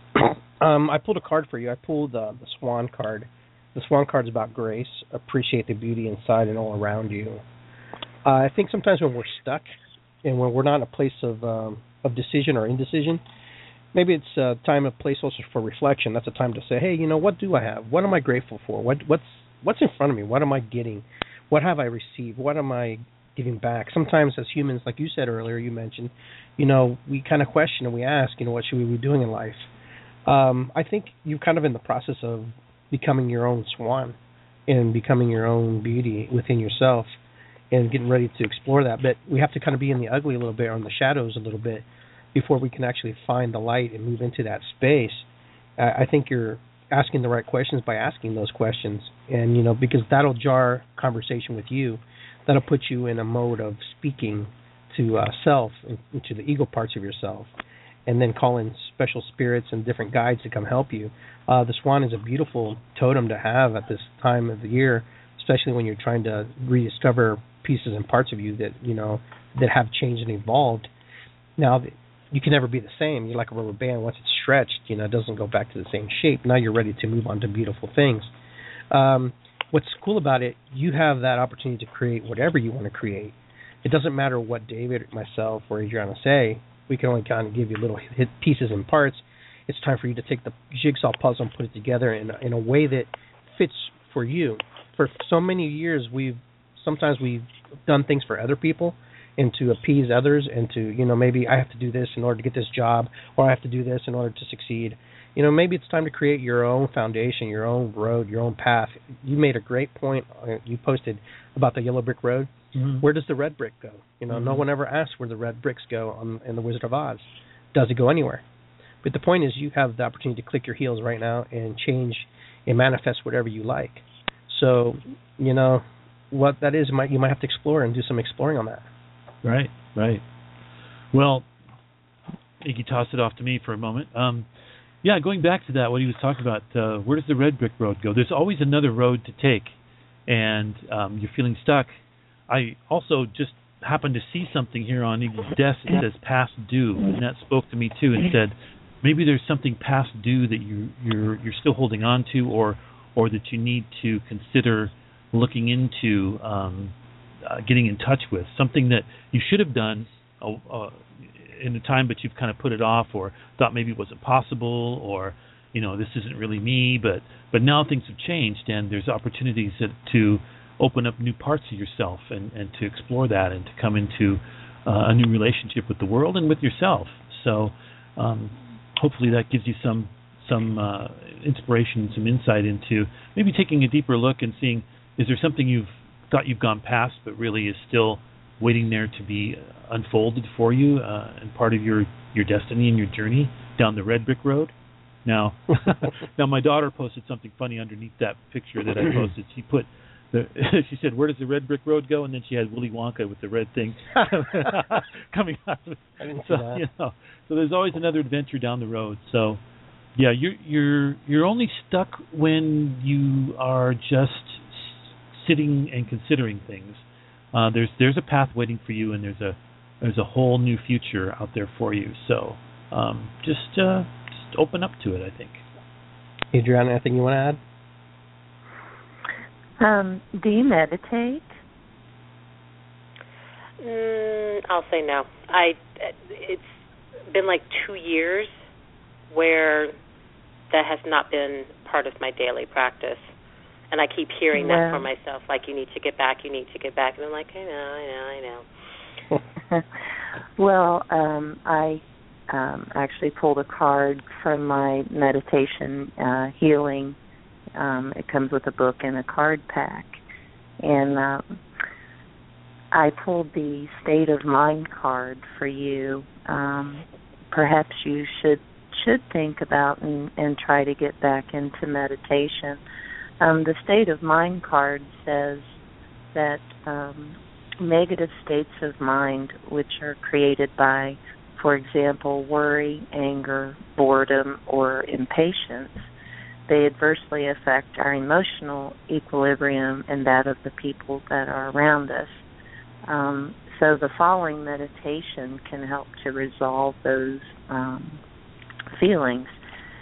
I pulled a card for you. I pulled the Swan card. The Swan card is about grace. Appreciate the beauty inside and all around you. I think sometimes when we're stuck and when we're not in a place of decision or indecision, maybe it's a time, a place also for reflection. That's a time to say, hey, what do I have? What am I grateful for? What's in front of me? What am I getting? What have I received? What am I giving back? Sometimes as humans, like you said earlier, you mentioned, we kind of question and we ask, what should we be doing in life? I think you're kind of in the process of becoming your own swan and becoming your own beauty within yourself and getting ready to explore that. But we have to kind of be in the ugly a little bit, or in the shadows a little bit, before we can actually find the light and move into that space. I think you're asking the right questions by asking those questions, and because that'll jar conversation with you, that'll put you in a mode of speaking to self, into the ego parts of yourself, and then call in special spirits and different guides to come help you. The swan is a beautiful totem to have at this time of the year, especially when you're trying to rediscover pieces and parts of you that that have changed and evolved. Now, you can never be the same. You're like a rubber band. Once it's stretched, it doesn't go back to the same shape. Now you're ready to move on to beautiful things. What's cool about it, you have that opportunity to create whatever you want to create. It doesn't matter what David, myself, or Adriana say. We can only kind of give you little hit pieces and parts. It's time for you to take the jigsaw puzzle and put it together in a way that fits for you. For so many years, we've done things for other people and to appease others, and to, maybe I have to do this in order to get this job, or I have to do this in order to succeed. Maybe it's time to create your own foundation, your own road, your own path. You made a great point. You posted about the yellow brick road. Mm-hmm. Where does the red brick go? No one ever asks where the red bricks go in The Wizard of Oz. Does it go anywhere? But the point is, you have the opportunity to click your heels right now and change and manifest whatever you like. So, what that is, you might have to explore and do some exploring on that. Right. Well, Iggy tossed it off to me for a moment. Going back to that, what he was talking about, where does the red brick road go? There's always another road to take, and you're feeling stuck. I also just happened to see something here on Iggy's desk that says past due, and that spoke to me too, and said maybe there's something past due that you're still holding on to, or that you need to consider looking into, getting in touch with, something that you should have done in the time, but you've kind of put it off, or thought maybe it wasn't possible, or this isn't really me. But now things have changed, and there's opportunities to open up new parts of yourself, and to explore that, and to come into a new relationship with the world and with yourself. So hopefully that gives you some inspiration, some insight into maybe taking a deeper look and seeing, is there something you've thought you've gone past but really is still waiting there to be unfolded for you and part of your destiny and your journey down the red brick road. Now, my daughter posted something funny underneath that picture that I posted. She put, she said, "Where does the red brick road go?" And then she had Willy Wonka with the red thing coming out of it. I didn't see that. So there's always another adventure down the road. So, yeah, you're only stuck when you are just sitting and considering things. There's a path waiting for you, and there's a whole new future out there for you. So, just open up to it, I think. Adriana, anything you want to add? Do you meditate? I'll say no. It's been like 2 years where that has not been part of my daily practice. And I keep hearing that for myself, like, you need to get back. And I'm like, I know. Well, I actually pulled a card from my meditation healing. It comes with a book and a card pack. And I pulled the state of mind card for you. Perhaps you should think about and try to get back into meditation. The state of mind card says that negative states of mind, which are created by, for example, worry, anger, boredom, or impatience, they adversely affect our emotional equilibrium and that of the people that are around us. So the following meditation can help to resolve those feelings.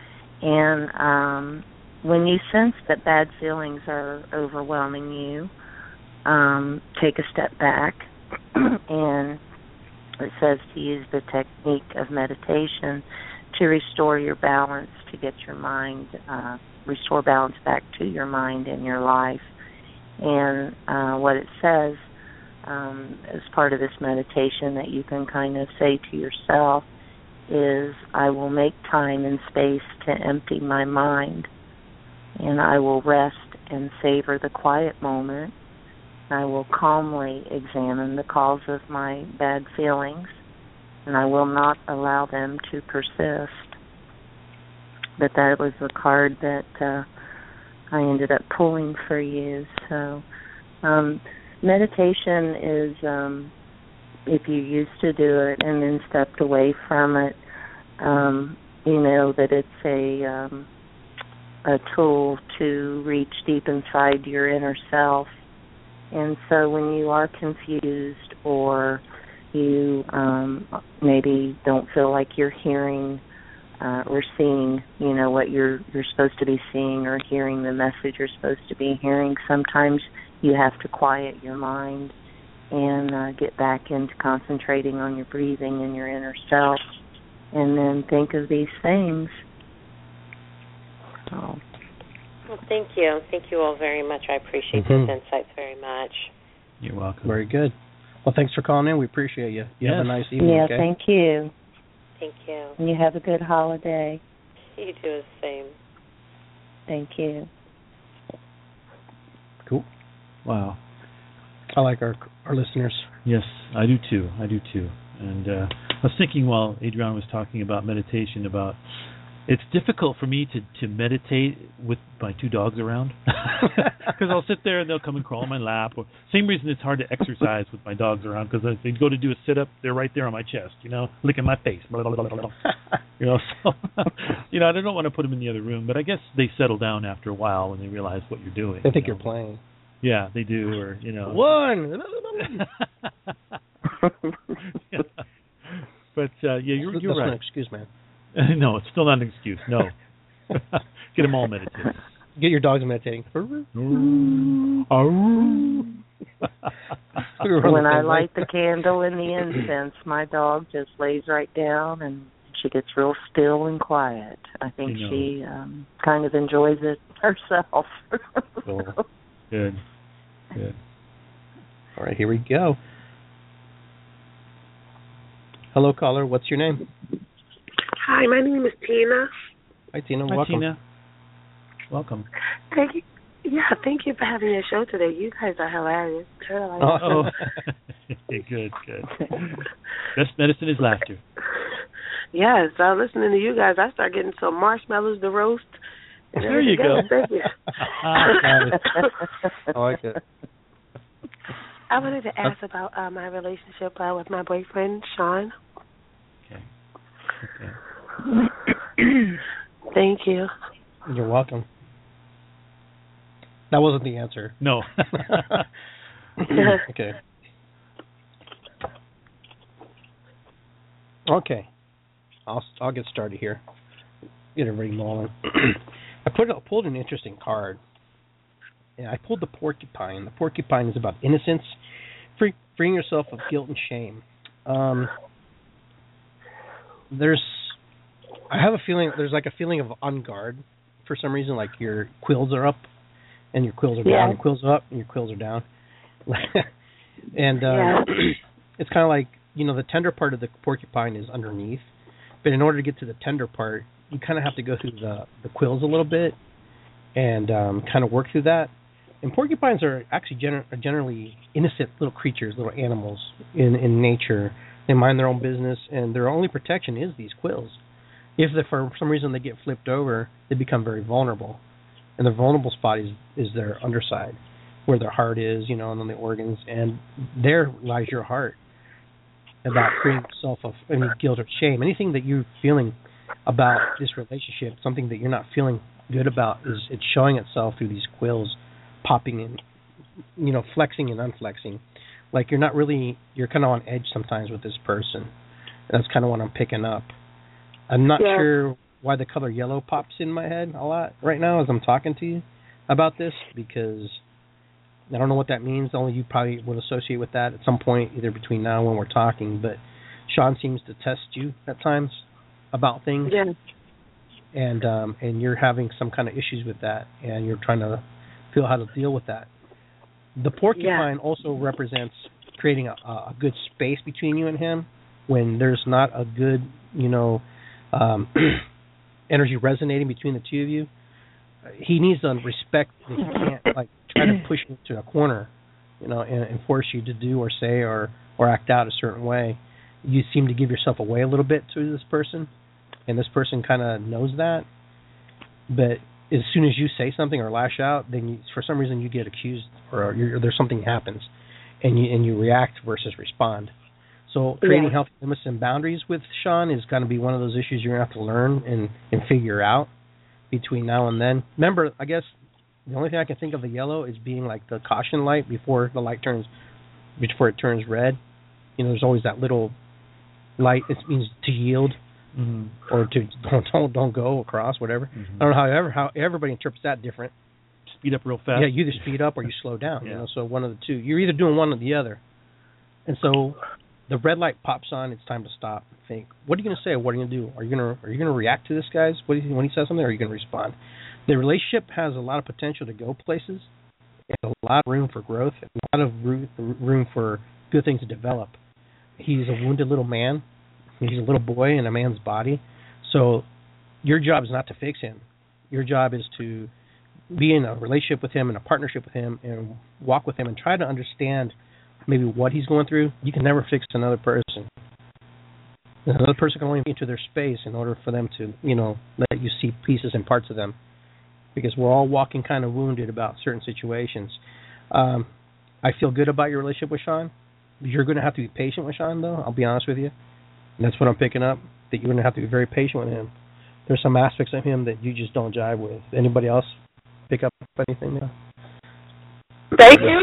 And when you sense that bad feelings are overwhelming you, take a step back, and it says to use the technique of meditation to restore your balance, to get your mind, restore balance back to your mind and your life. And what it says as part of this meditation that you can kind of say to yourself is, I will make time and space to empty my mind, and I will rest and savor the quiet moment. I will calmly examine the cause of my bad feelings, and I will not allow them to persist. But that was the card that I ended up pulling for you. So meditation is, if you used to do it and then stepped away from it, you know that it's a tool to reach deep inside your inner self. And so when you are confused, or you maybe don't feel like you're hearing or seeing, you know, what you're supposed to be seeing, or hearing the message you're supposed to be hearing, sometimes you have to quiet your mind and get back into concentrating on your breathing and your inner self, and then think of these things. So. Well, thank you. Thank you all very much. I appreciate those insights very much. You're welcome. Very good. Well, thanks for calling in. We appreciate you. You have a nice evening. Yeah, okay? thank you. Thank you. And you have a good holiday. You do the same. Thank you. Cool. Wow. I like our listeners. Yes, I do too. And I was thinking while Adriana was talking about meditation, about it's difficult for me to meditate with my two dogs around, because I'll sit there and they'll come and crawl on my lap. Or same reason it's hard to exercise with my dogs around, because if they go to do a sit up, they're right there on my chest, you know, licking my face. You know, so you know, I don't want to put them in the other room, but I guess they settle down after a while when they realize what you're doing. They think you're playing. Yeah, they do, or you know. One. Yeah. But yeah, you're That's right. Not an excuse, man. No, it's still not an excuse. No. Get them all meditating. Get your dogs meditating. When I light the candle and the incense, my dog just lays right down and she gets real still and quiet. I think she kind of enjoys it herself. Cool. Good. All right, here we go. Hello, caller. What's your name? Hi, my name is Tina. Hi, Tina. Hi, Welcome. Tina. Welcome. Thank you. Yeah, thank you for having your show today. You guys are hilarious. Oh, good. Best medicine is laughter. Yes, I'm listening to you guys. I start getting some marshmallows to roast. There you go. Thank you. I like it. I wanted to ask about my relationship with my boyfriend, Sean. Okay. Thank you. You're welcome. That wasn't the answer. No. Okay. Okay. I'll get started here. Get everybody rolling. I pulled an interesting card. And I pulled the porcupine. The porcupine is about innocence, freeing yourself of guilt and shame. I have a feeling, there's like a feeling of on guard for some reason, like your quills are up and your quills are down, your quills are up and your quills are down. And it's kind of like, the tender part of the porcupine is underneath, but in order to get to the tender part, you kind of have to go through the quills a little bit and kind of work through that. And porcupines are actually generally innocent little creatures, little animals in nature. They mind their own business, and their only protection is these quills. If for some reason they get flipped over, they become very vulnerable. And the vulnerable spot is their underside, where their heart is, and then the organs. And there lies your heart, about freeing yourself of any guilt or shame. Anything that you're feeling about this relationship, something that you're not feeling good about, it's showing itself through these quills popping in, flexing and unflexing. Like you're kind of on edge sometimes with this person. That's kind of what I'm picking up. I'm not sure why the color yellow pops in my head a lot right now as I'm talking to you about this, because I don't know what that means. Only you probably would associate with that at some point, either between now and when we're talking. But Sean seems to test you at times about things. Yeah. And you're having some kind of issues with that, and you're trying to feel how to deal with that. The porcupine also represents creating a good space between you and him when there's not a good, energy resonating between the two of you. He needs to respect that he can't try to push you to a corner, and force you to do or say or act out a certain way. You seem to give yourself away a little bit to this person, and this person kind of knows that. But as soon as you say something or lash out, then for some reason you get accused, or there's something happens, and you react versus respond. So creating healthy limits and boundaries with Sean is going to be one of those issues you're going to have to learn and figure out between now and then. Remember, I guess the only thing I can think of the yellow is being like the caution light before it turns red. There's always that little light. It means to yield. Mm-hmm. Or to don't go across, whatever. Mm-hmm. I don't know how everybody interprets that different. Speed up real fast. Yeah, you either speed up or you slow down. So one of the two. You're either doing one or the other. And so the red light pops on. It's time to stop and think. What are you going to say? What are you going to do? Are you going to react to this guy's when he says something, or are you going to respond? The relationship has a lot of potential to go places, and a lot of room for growth, and a lot of room for good things to develop. He's a wounded little man. He's a little boy in a man's body. So your job is not to fix him. Your job is to be in a relationship with him and a partnership with him and walk with him and try to understand maybe what he's going through. You can never fix another person. Another person can only get into their space in order for them to, let you see pieces and parts of them, because we're all walking kind of wounded about certain situations. I feel good about your relationship with Sean. You're going to have to be patient with Sean, though. I'll be honest with you. And that's what I'm picking up, that you're going to have to be very patient with him. There's some aspects of him that you just don't jive with. Anybody else pick up anything there? Thank you.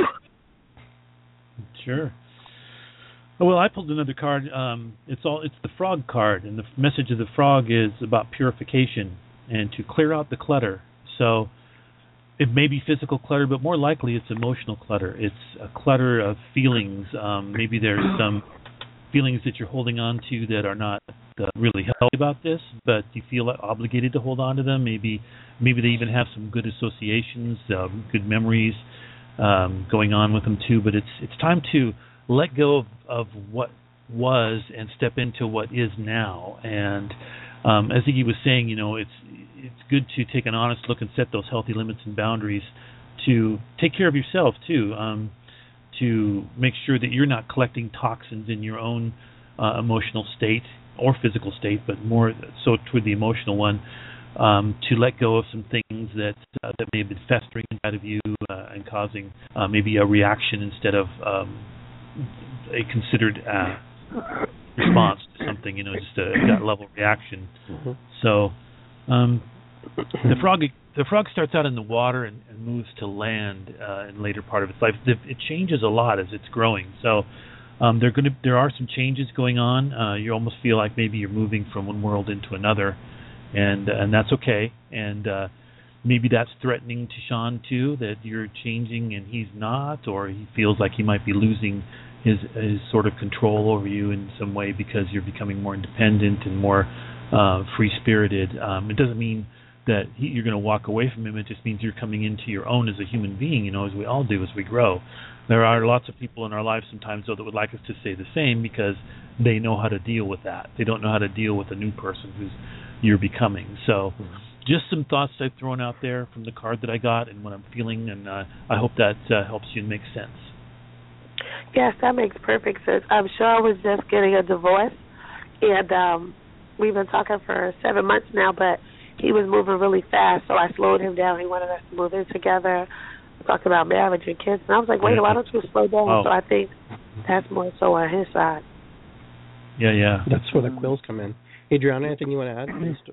Sure. Well, I pulled another card. It's the frog card, and the message of the frog is about purification and to clear out the clutter. So it may be physical clutter, but more likely it's emotional clutter. It's a clutter of feelings. Maybe there's some feelings that you're holding on to that are not really healthy about this, but you feel obligated to hold on to them. Maybe they even have some good associations, good memories going on with them too. But it's time to let go of what was and step into what is now. And as Iggy was saying, it's good to take an honest look and set those healthy limits and boundaries to take care of yourself too, to make sure that you're not collecting toxins in your own emotional state or physical state, but more so toward the emotional one, to let go of some things that may have been festering inside of you and causing maybe a reaction instead of a considered response to something, just a gut level reaction. Mm-hmm. So the frog starts out in the water and moves to land in the later part of its life. It changes a lot as it's growing. So there are some changes going on. You almost feel like maybe you're moving from one world into another, and that's okay. And maybe that's threatening to Sean too, that you're changing and he's not, or he feels like he might be losing his sort of control over you in some way because you're becoming more independent and more free-spirited. It doesn't mean that you're going to walk away from him. It just means you're coming into your own as a human being, as we all do as we grow. There are lots of people in our lives sometimes, though, that would like us to say the same because they know how to deal with that. They don't know how to deal with a new person who's you're becoming. So just some thoughts I've thrown out there from the card that I got and what I'm feeling, and I hope that helps you and makes sense. Yes, that makes perfect sense. I'm sure I was just getting a divorce, and we've been talking for 7 months now, but he was moving really fast, so I slowed him down. He wanted us to move in together, talk about marriage and kids, and I was like, wait, why don't you slow down? Oh. So I think that's more so on his side. Yeah. That's where the quills come in. Adriana, anything you want to add?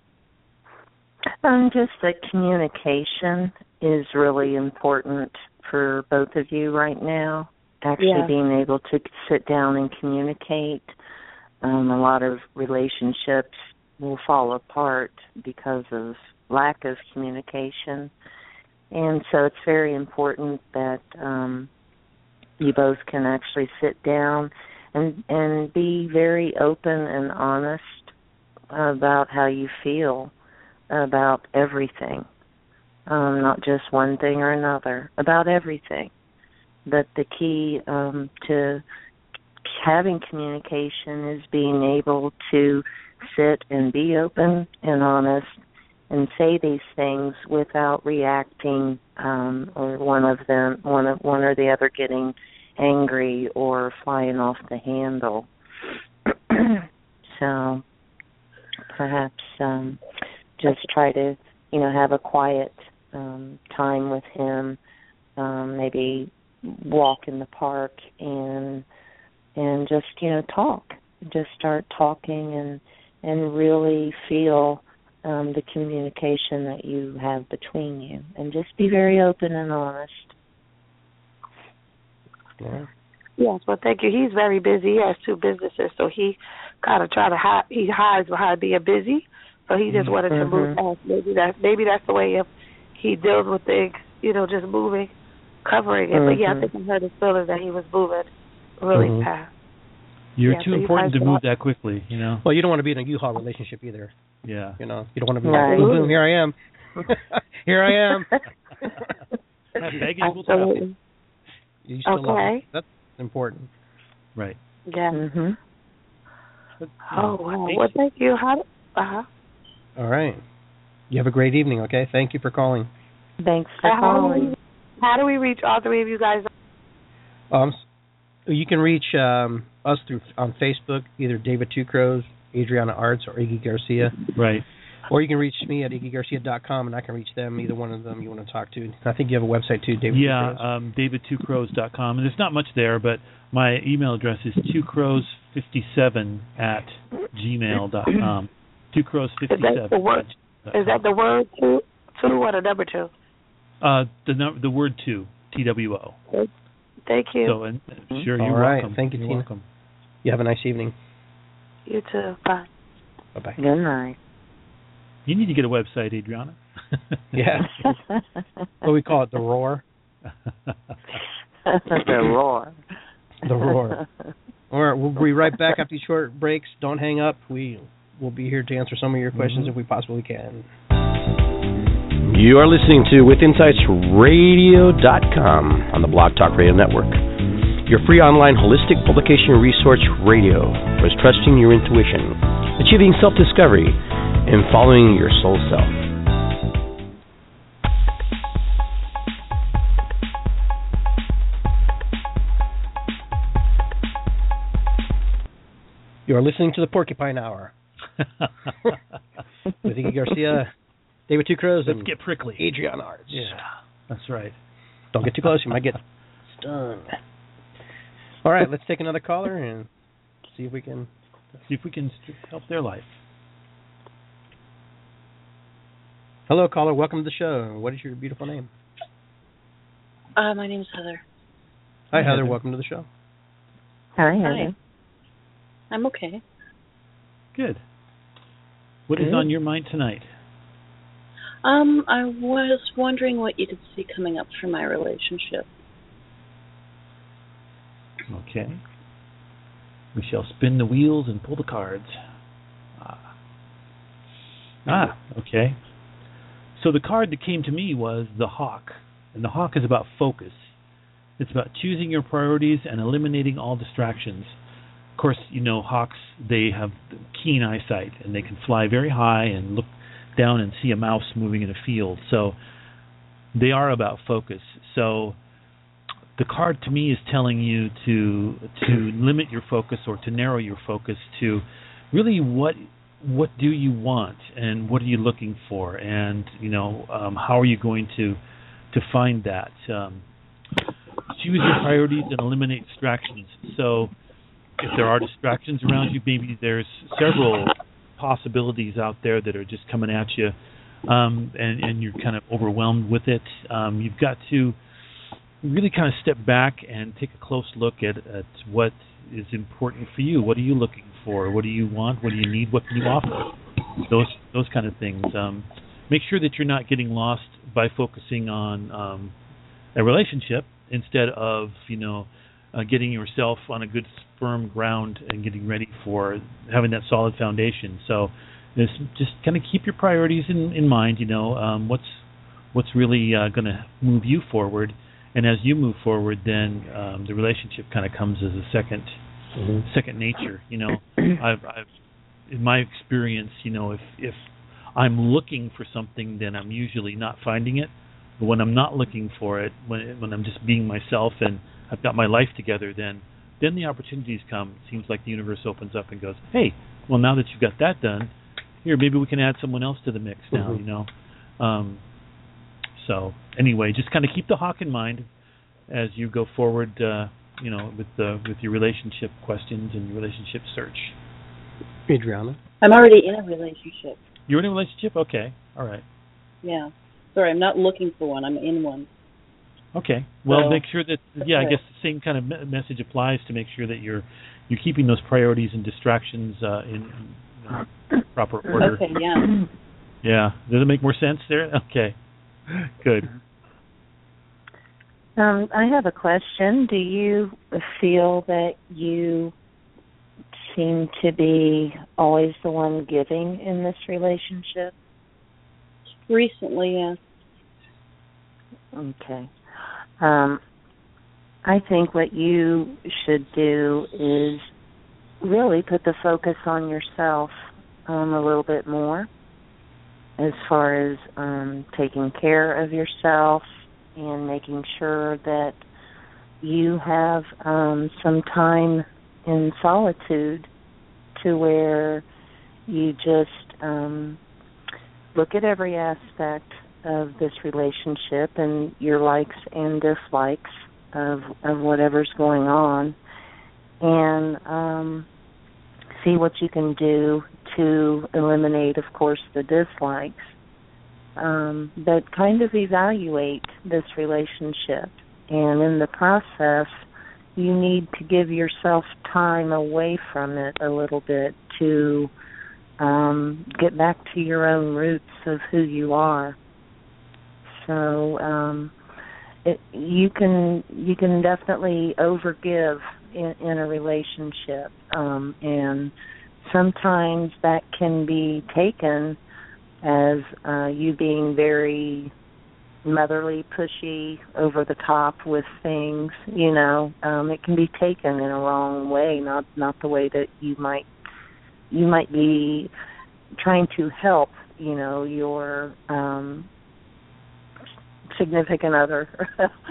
Just that communication is really important for both of you right now. Actually being able to sit down and communicate. A lot of relationships will fall apart because of lack of communication. And so it's very important that you both can actually sit down and be very open and honest about how you feel about everything, not just one thing or another, about everything. But the key to having communication is being able to sit and be open and honest and say these things without reacting or one or the other getting angry or flying off the handle. So perhaps just try to, have a quiet time with him, maybe walk in the park and just, talk. Just start talking and really feel the communication that you have between you, and just be very open and honest. Yeah. Yes, well, thank you. He's very busy. He has 2 businesses, so he kind of he hides behind being busy. So he just wanted to move fast. Maybe that's the way he deals with things, just moving, covering it. But I think I heard his feeling that he was moving really fast. You're too important to move that quickly, Well, you don't want to be in a U-Haul relationship either. Yeah. You don't want to be like, boom, here I am. Here I am. Absolutely. You still love him. That's important. Right. Yeah. Oh, wow. Well, thank you. All right. You have a great evening, okay? Thank you for calling. Thanks for calling. How do we reach all 3 of you guys? You can reach us on Facebook, either David Two Crows, Adriana Arts, or Iggy Garcia. Right. Or you can reach me at IggyGarcia.com, and I can reach them, either one of them you want to talk to. I think you have a website, too, David. Yeah, DavidTwoCrows.com. And there's not much there, but my email address is twocrows57@gmail.com. Twocrows57. Is that the word 2 or the number 2? The word 2, TWO. Thank you. So, sure, you're welcome. Thank you, You're Tina. welcome. You have a nice evening. You too. Bye. Bye-bye. Good night. You need to get a website, Adriana. Yeah. What we call it, the Roar. The Roar. The Roar. All right, we'll be right back after these short breaks. Don't hang up. We will be here to answer some of your questions if we possibly can. You are listening to WithinsightsRadio.com on the Blog Talk Radio Network. Your free online holistic publication resource radio was trusting your intuition, achieving self-discovery, and following your soul self. You're listening to the Porcupine Hour with Iggy Garcia, David Two Crows, and get prickly. Adrian Arts. Yeah, that's right. Don't get too close; you might get stung. All right, let's take another caller and see if we can help their life. Hello, caller. Welcome to the show. What is your beautiful name? My name is Heather. Hi, Heather. Welcome to the show. Hi, Heather. Hi. I'm okay. Good. What is on your mind tonight? I was wondering what you could see coming up for my relationship. Okay. We shall spin the wheels and pull the cards. Okay. So the card that came to me was the Hawk. And the Hawk is about focus. It's about choosing your priorities and eliminating all distractions. Of course, hawks, they have keen eyesight, and they can fly very high and look down and see a mouse moving in a field. So they are about focus. So the card to me is telling you to limit your focus or to narrow your focus to really what do you want and what are you looking for, and how are you going to find that. Choose your priorities and eliminate distractions. So if there are distractions around you, maybe there's several possibilities out there that are just coming at you, and you're kind of overwhelmed with it. You've got to really kind of step back and take a close look at what is important for you. What are you looking for? What do you want? What do you need? What can you offer? Those kind of things. Make sure that you're not getting lost by focusing on a relationship instead of getting yourself on a good firm ground and getting ready for having that solid foundation. So just kind of keep your priorities in mind. What's really going to move you forward, and as you move forward, then the relationship kind of comes as a second nature. I've in my experience, if I'm looking for something, then I'm usually not finding it. But when I'm not looking for it, when I'm just being myself and I've got my life together, then the opportunities come. It seems like the universe opens up and goes, hey, well, now that you've got that done, here, maybe we can add someone else to the mix now, So anyway, just kind of keep the Hawk in mind as you go forward, with your relationship questions and your relationship search. Adriana? I'm already in a relationship. You're in a relationship? Okay. All right. Yeah. Sorry, I'm not looking for one. I'm in one. Okay. Well, so, make sure that, I guess the same kind of message applies to make sure that you're keeping those priorities and distractions in proper order. Okay, yeah. Yeah. Does it make more sense there? Okay. Good. I have a question. Do you feel that you seem to be always the one giving in this relationship? Recently, yes. Okay. I think what you should do is really put the focus on yourself a little bit more, as far as taking care of yourself and making sure that you have some time in solitude to where you just look at every aspect of this relationship and your likes and dislikes of whatever's going on, and see what you can do to eliminate, of course, the dislikes, but kind of evaluate this relationship. And in the process, you need to give yourself time away from it a little bit to get back to your own roots of who you are. So you can definitely overgive in a relationship, and sometimes that can be taken as you being very motherly, pushy, over the top with things. It can be taken in a wrong way, not the way that you might be trying to help, your significant other.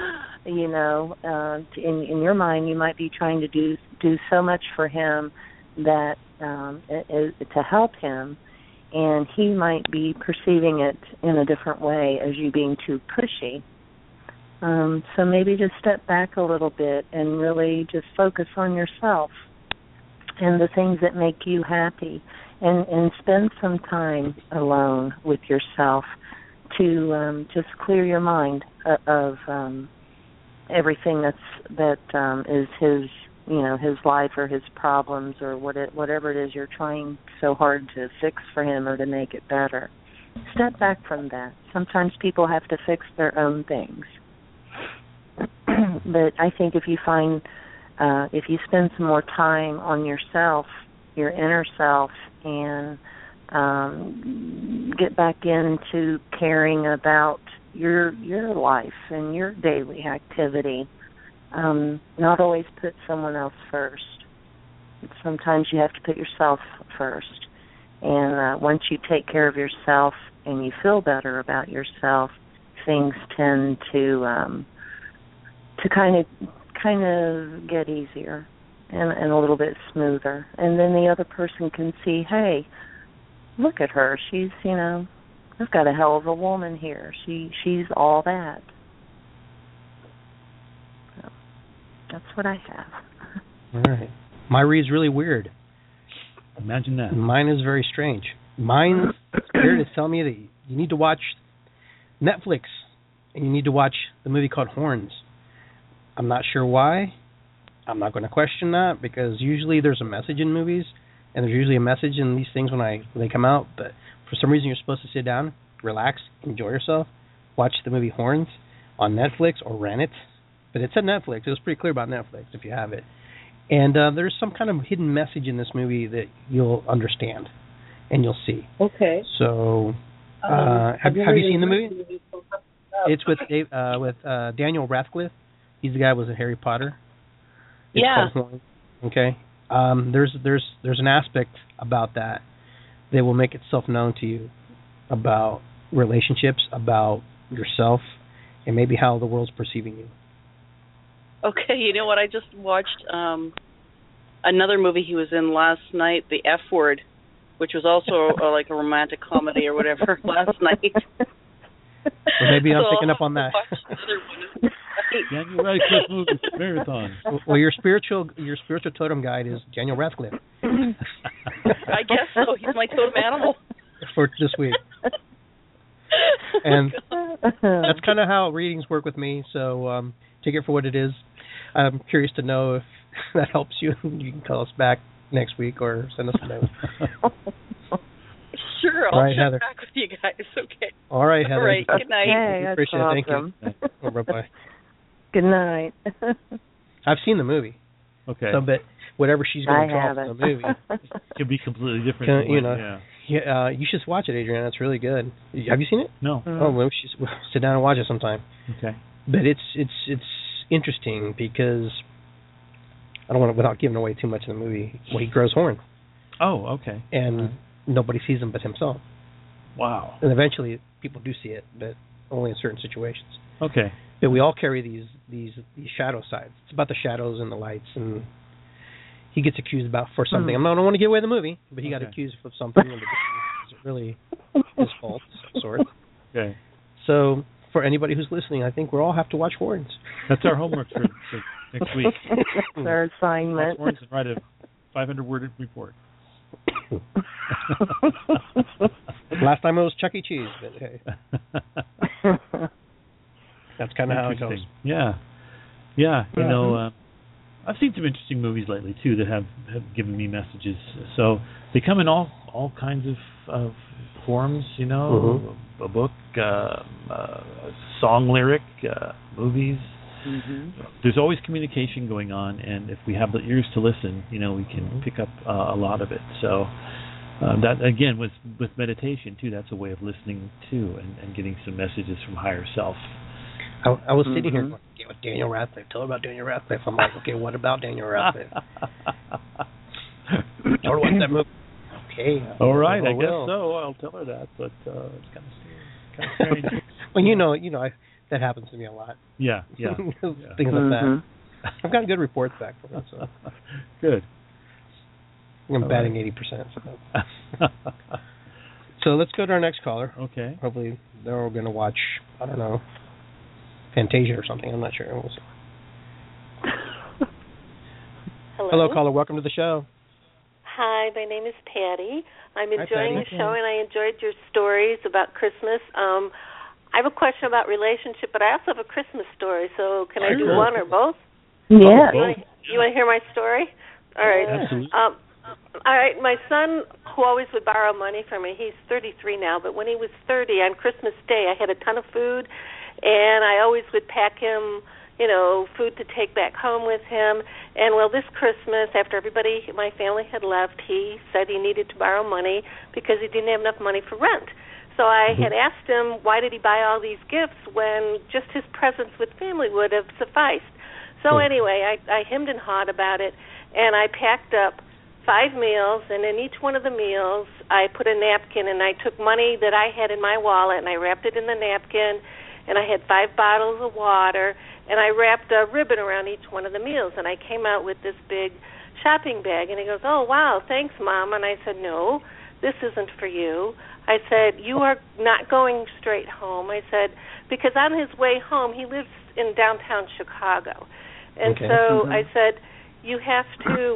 In your mind, you might be trying to do so much for him that to help him, and he might be perceiving it in a different way as you being too pushy. So maybe just step back a little bit and really just focus on yourself and the things that make you happy, and spend some time alone with yourself to just clear your mind of everything that is his life or his problems or whatever it is you're trying so hard to fix for him or to make it better. Step back from that. Sometimes people have to fix their own things. But I think if you spend some more time on yourself, your inner self, and get back into caring about your life and your daily activity, not always put someone else first. Sometimes you have to put yourself first. And once you take care of yourself and you feel better about yourself, things tend to kind of get easier and a little bit smoother. And then the other person can see, hey, look at her. She's, I've got a hell of a woman here. She's all that. So that's what I have. All right. My read's really weird. Imagine that. Mine is very strange. Mine's spirit is telling me that you need to watch Netflix and you need to watch the movie called Horns. I'm not sure why. I'm not going to question that because usually there's a message in movies, and there's usually a message in these things when they come out. But for some reason, you're supposed to sit down, relax, enjoy yourself, watch the movie Horns on Netflix or rent it. But it's at Netflix. It was pretty clear about Netflix if you have it. And there's some kind of hidden message in this movie that you'll understand and you'll see. Okay. So, have you seen the movie? It's with Daniel Radcliffe. He's the guy who was in Harry Potter. It's called Horns. Okay. There's an aspect about that will make itself known to you about relationships, about yourself, and maybe how the world's perceiving you. Okay, you know what? I just watched another movie he was in last night, The F Word, which was also like a romantic comedy or whatever last night. Well, maybe I'm picking up on that. Daniel Radcliffe movie marathon. Well, your spiritual totem guide is Daniel Radcliffe. I guess so. He's my totem animal for this week. And that's kind of how readings work with me. So take it for what it is. I'm curious to know if that helps you. You can call us back next week or send us a note. Sure, I'll check back with you guys. Okay. All right, Heather. All right. Good night. Okay, appreciate awesome. it. Thank you. Bye-bye. Good night. I've seen the movie. Okay. So, but whatever she's going to draw from the movie could be completely different. You should watch it, Adriana. It's really good. Have you seen it? No. Oh, well, we'll sit down and watch it sometime. Okay. But it's interesting because I don't want to, without giving away too much of the movie. Well, he grows horns. Oh, okay. And nobody sees him but himself. Wow. And eventually, people do see it, but only in certain situations. Okay. But we all carry these shadow sides. It's about the shadows and the lights, and he gets accused for something. I don't want to give away the movie, but he got accused of something, and it's really his fault, of sorts. Okay. So for anybody who's listening, I think we'll all have to watch Horns. That's our homework for next week. That's our assignment. Watch Horns and write a 500-word report. Last time it was Chuck E. Cheese, but hey. That's kind of how it goes. Yeah. Yeah, you know, I've seen some interesting movies lately, too, that have given me messages. So they come in all kinds of forms, you know, a book, song lyric, movies. There's always communication going on, and if we have the ears to listen, you know, we can pick up a lot of it. So that, again, with meditation, too, that's a way of listening, too, and getting some messages from higher self. I was sitting here going, okay, with Daniel Radcliffe. Tell her about Daniel Radcliffe. I'm like, okay, what about Daniel Radcliffe? Tell her what's that movie. Okay. All right, I guess so. I'll tell her that, but it's kind of strange. Well, that happens to me a lot. Yeah. Things like that. I've gotten good reports back from it. So. Good. I'm batting 80%. So let's go to our next caller. Okay. Hopefully they're all going to watch, I don't know, Fantasia or something. I'm not sure. We'll see. Hello, caller. Welcome to the show. Hi, my name is Patty. I'm Hi, enjoying Patty. the show, and I enjoyed your stories about Christmas. I have a question about relationship, but I also have a Christmas story, so can I do one or both? Yeah. You want to hear my story? All right. Absolutely. All right, my son, who always would borrow money from me, he's 33 now, but when he was 30, on Christmas Day, I had a ton of food, and I always would pack him, food to take back home with him. And, well, this Christmas, after everybody, my family had left, he said he needed to borrow money because he didn't have enough money for rent. So I had asked him, why did he buy all these gifts when just his presence with family would have sufficed? So anyway, I hemmed and hawed about it, and I packed up 5 meals, and in each one of the meals, I put a napkin, and I took money that I had in my wallet, and I wrapped it in the napkin, and I had 5 bottles of water, and I wrapped a ribbon around each one of the meals, and I came out with this big shopping bag, and he goes, oh, wow, thanks, Mom. And I said, no, this isn't for you. I said, you are not going straight home. I said, because on his way home, he lives in downtown Chicago. And so I said, you have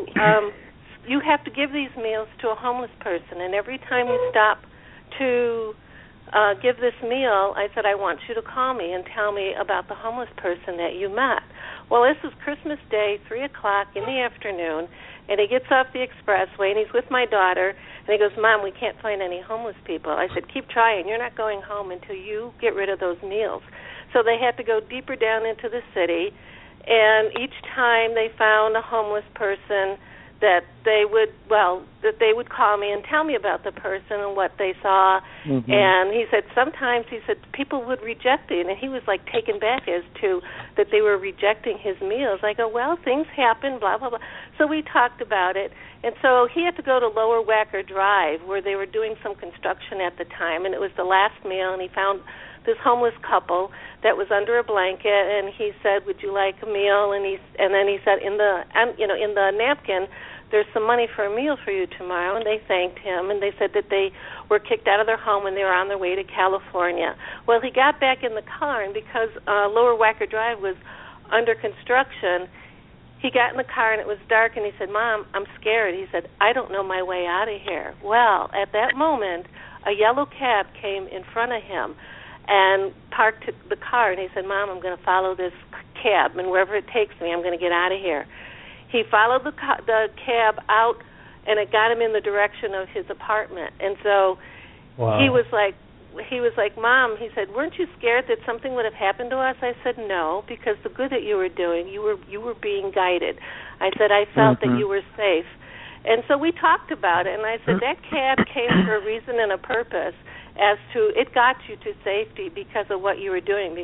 to give these meals to a homeless person, and every time you stop to give this meal, I said, I want you to call me and tell me about the homeless person that you met. Well, this is Christmas Day, 3 o'clock in the afternoon, and he gets off the expressway, and he's with my daughter, and he goes, Mom, we can't find any homeless people. I said, keep trying. You're not going home until you get rid of those meals. So they had to go deeper down into the city, and each time they found a homeless person, that they would call me and tell me about the person and what they saw. And he said sometimes people would reject it, and he was like taken back as to that they were rejecting his meals. I go, well, things happen, blah blah blah. So we talked about it, and so he had to go to Lower Wacker Drive where they were doing some construction at the time, and it was the last meal, and he found this homeless couple that was under a blanket, and he said, would you like a meal? And then he said, in the napkin, there's some money for a meal for you tomorrow. And they thanked him, and they said that they were kicked out of their home and they were on their way to California. Well, he got back in the car, and because Lower Wacker Drive was under construction, he got in the car and it was dark, and he said, Mom, I'm scared. He said, I don't know my way out of here. Well, at that moment, a yellow cab came in front of him and parked the car, and he said, Mom, I'm going to follow this cab, and wherever it takes me, I'm going to get out of here. He followed the cab out, and it got him in the direction of his apartment. And so he was like, Mom, he said, weren't you scared that something would have happened to us? I said, no, because the good that you were doing, you were being guided. I said, I felt that you were safe. And so we talked about it, and I said, that cab came for a reason and a purpose. As to it got you to safety because of what you were doing,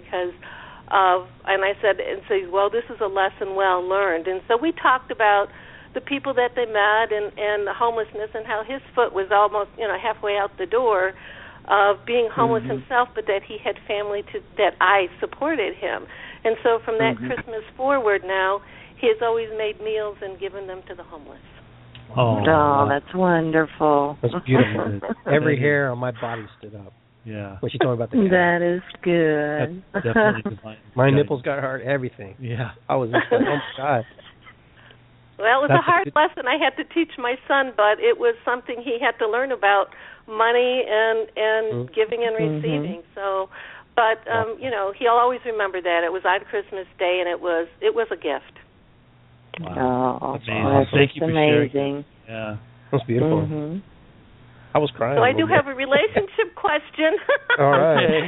and I said, well, this is a lesson well learned. And so we talked about the people that they met and the homelessness, and how his foot was almost halfway out the door of being homeless himself, but that he had family that I supported him. And so from that Christmas forward now, he has always made meals and given them to the homeless. Oh, that's wonderful. That's beautiful. Every hair on my body stood up. Yeah. What you told me about the cat. That is good. That's definitely divine. My nipples got hard, everything. Yeah. I was just like, oh my God. Well, it was a hard lesson I had to teach my son, but it was something he had to learn about money and giving and receiving. So, but he'll always remember that. It was on Christmas Day, and it was a gift. Wow. Oh, amazing. Thank you for amazing. Sharing. Yeah. That's beautiful. I was crying. So I do have a relationship question. All right.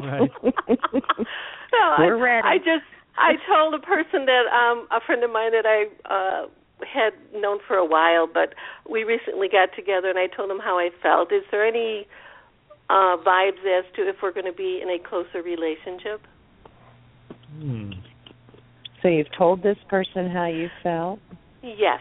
We're ready. I told a person that a friend of mine that I had known for a while, but we recently got together, and I told him how I felt. Is there any vibes as to if we're going to be in a closer relationship? So you've told this person how you felt? Yes.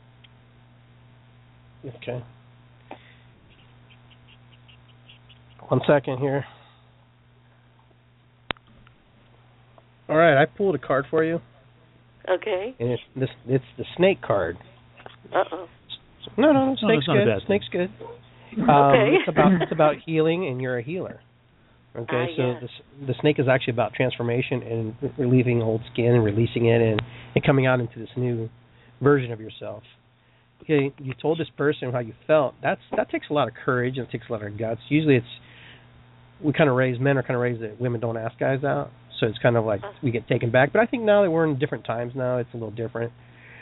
Okay. 1 second here. All right, I pulled a card for you. Okay. And it's the snake card. Uh-oh. No, snake's not a good. bad thing. Snake's good. Okay. It's about healing, and you're a healer. Okay, so yes. the snake is actually about transformation and relieving old skin and releasing it and coming out into this new version of yourself. Okay, you told this person how you felt. That takes a lot of courage and it takes a lot of guts. Usually men are kind of raised that women don't ask guys out, so it's kind of like we get taken back. But I think now that we're in different times now, it's a little different.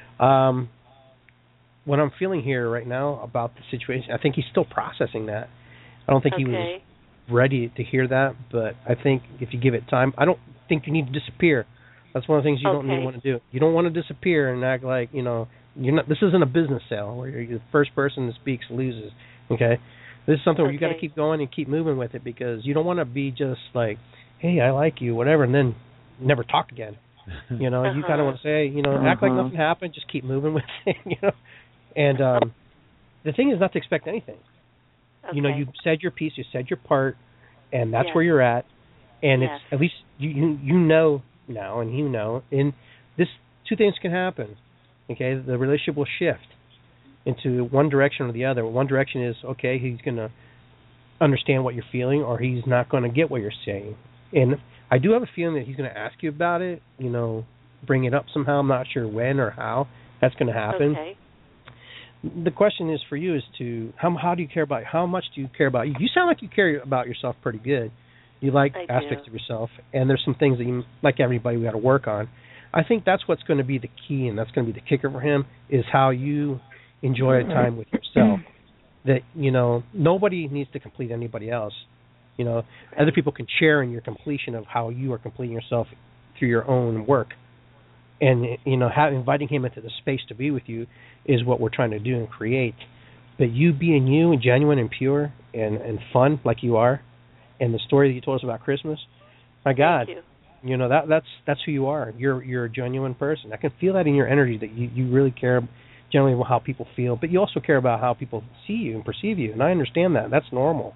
What I'm feeling here right now about the situation, I think he's still processing that. I don't think he was ready to hear that, but I think if you give it time, I don't think you need to disappear. That's one of the things you don't need to want to do. You don't want to disappear and act like, you're not. This isn't a business sale where you're the first person that speaks loses. Okay, this is something where you got to keep going and keep moving with it, because you don't want to be just like, hey, I like you, whatever, and then never talk again. You kind of want to say, act like nothing happened, just keep moving with it. And the thing is not to expect anything. Okay. You said your piece, you said your part, and that's where you're at. And it's at least you know now, and and this, two things can happen. Okay, the relationship will shift into one direction or the other. One direction is, okay, he's going to understand what you're feeling, or he's not going to get what you're saying. And I do have a feeling that he's going to ask you about it, bring it up somehow. I'm not sure when or how that's going to happen. Okay. The question is for you is how do you care about, how much do you care about you? You sound like you care about yourself pretty good. You like aspects of yourself, and there's some things that you, like everybody, we got to work on. I think that's what's going to be the key, and that's going to be the kicker for him, is how you enjoy a time with yourself. That, nobody needs to complete anybody else. Other people can share in your completion of how you are completing yourself through your own work. And, inviting him into the space to be with you is what we're trying to do and create. But you being you and genuine and pure and fun like you are, and the story that you told us about Christmas, my God, that's who you are. You're a genuine person. I can feel that in your energy, that you really care generally about how people feel, but you also care about how people see you and perceive you, and I understand that. That's normal.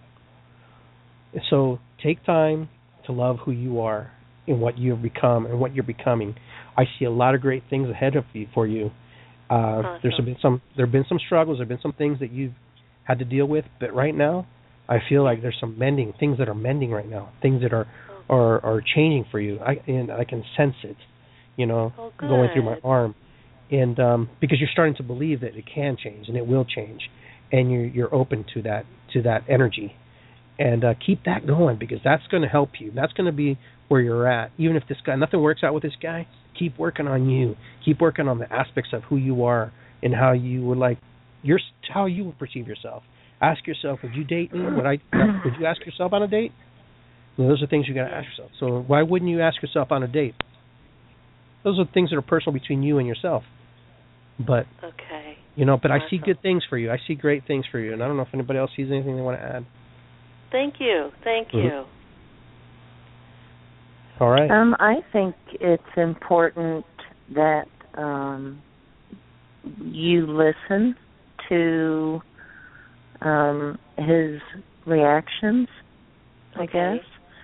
So take time to love who you are and what you've become and what you're becoming. I see a lot of great things ahead of you for you. Awesome. There have been some struggles. There have been some things that you've had to deal with, but right now, I feel like there's some mending, things that are mending right now, things that are changing for you. I can sense it, going through my arm, and because you're starting to believe that it can change and it will change, and you're open to that energy, and keep that going, because that's going to help you. That's going to be where you're at. Even if nothing works out with this guy, keep working on you. Keep working on the aspects of who you are and how you would how you would perceive yourself. Ask yourself, would you date me? Would you ask yourself on a date? Those are things you got to ask yourself. So why wouldn't you ask yourself on a date? Those are things that are personal between you and yourself. But but I see good things for you. I see great things for you, and I don't know if anybody else sees anything they want to add. Thank you. All right. I think it's important that you listen to his reactions, I guess.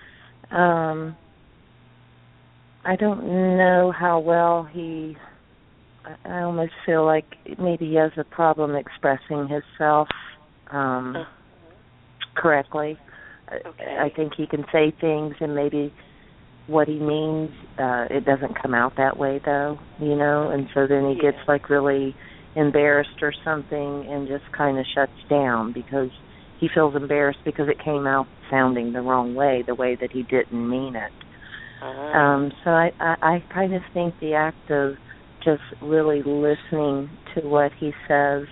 I don't know how well I almost feel like maybe he has a problem expressing himself correctly. I think he can say things and maybe what he means, it doesn't come out that way though, and so then he gets really embarrassed or something and just kind of shuts down because he feels embarrassed because it came out sounding the wrong way, the way that he didn't mean it. So I kind of think the act of just really listening to what he says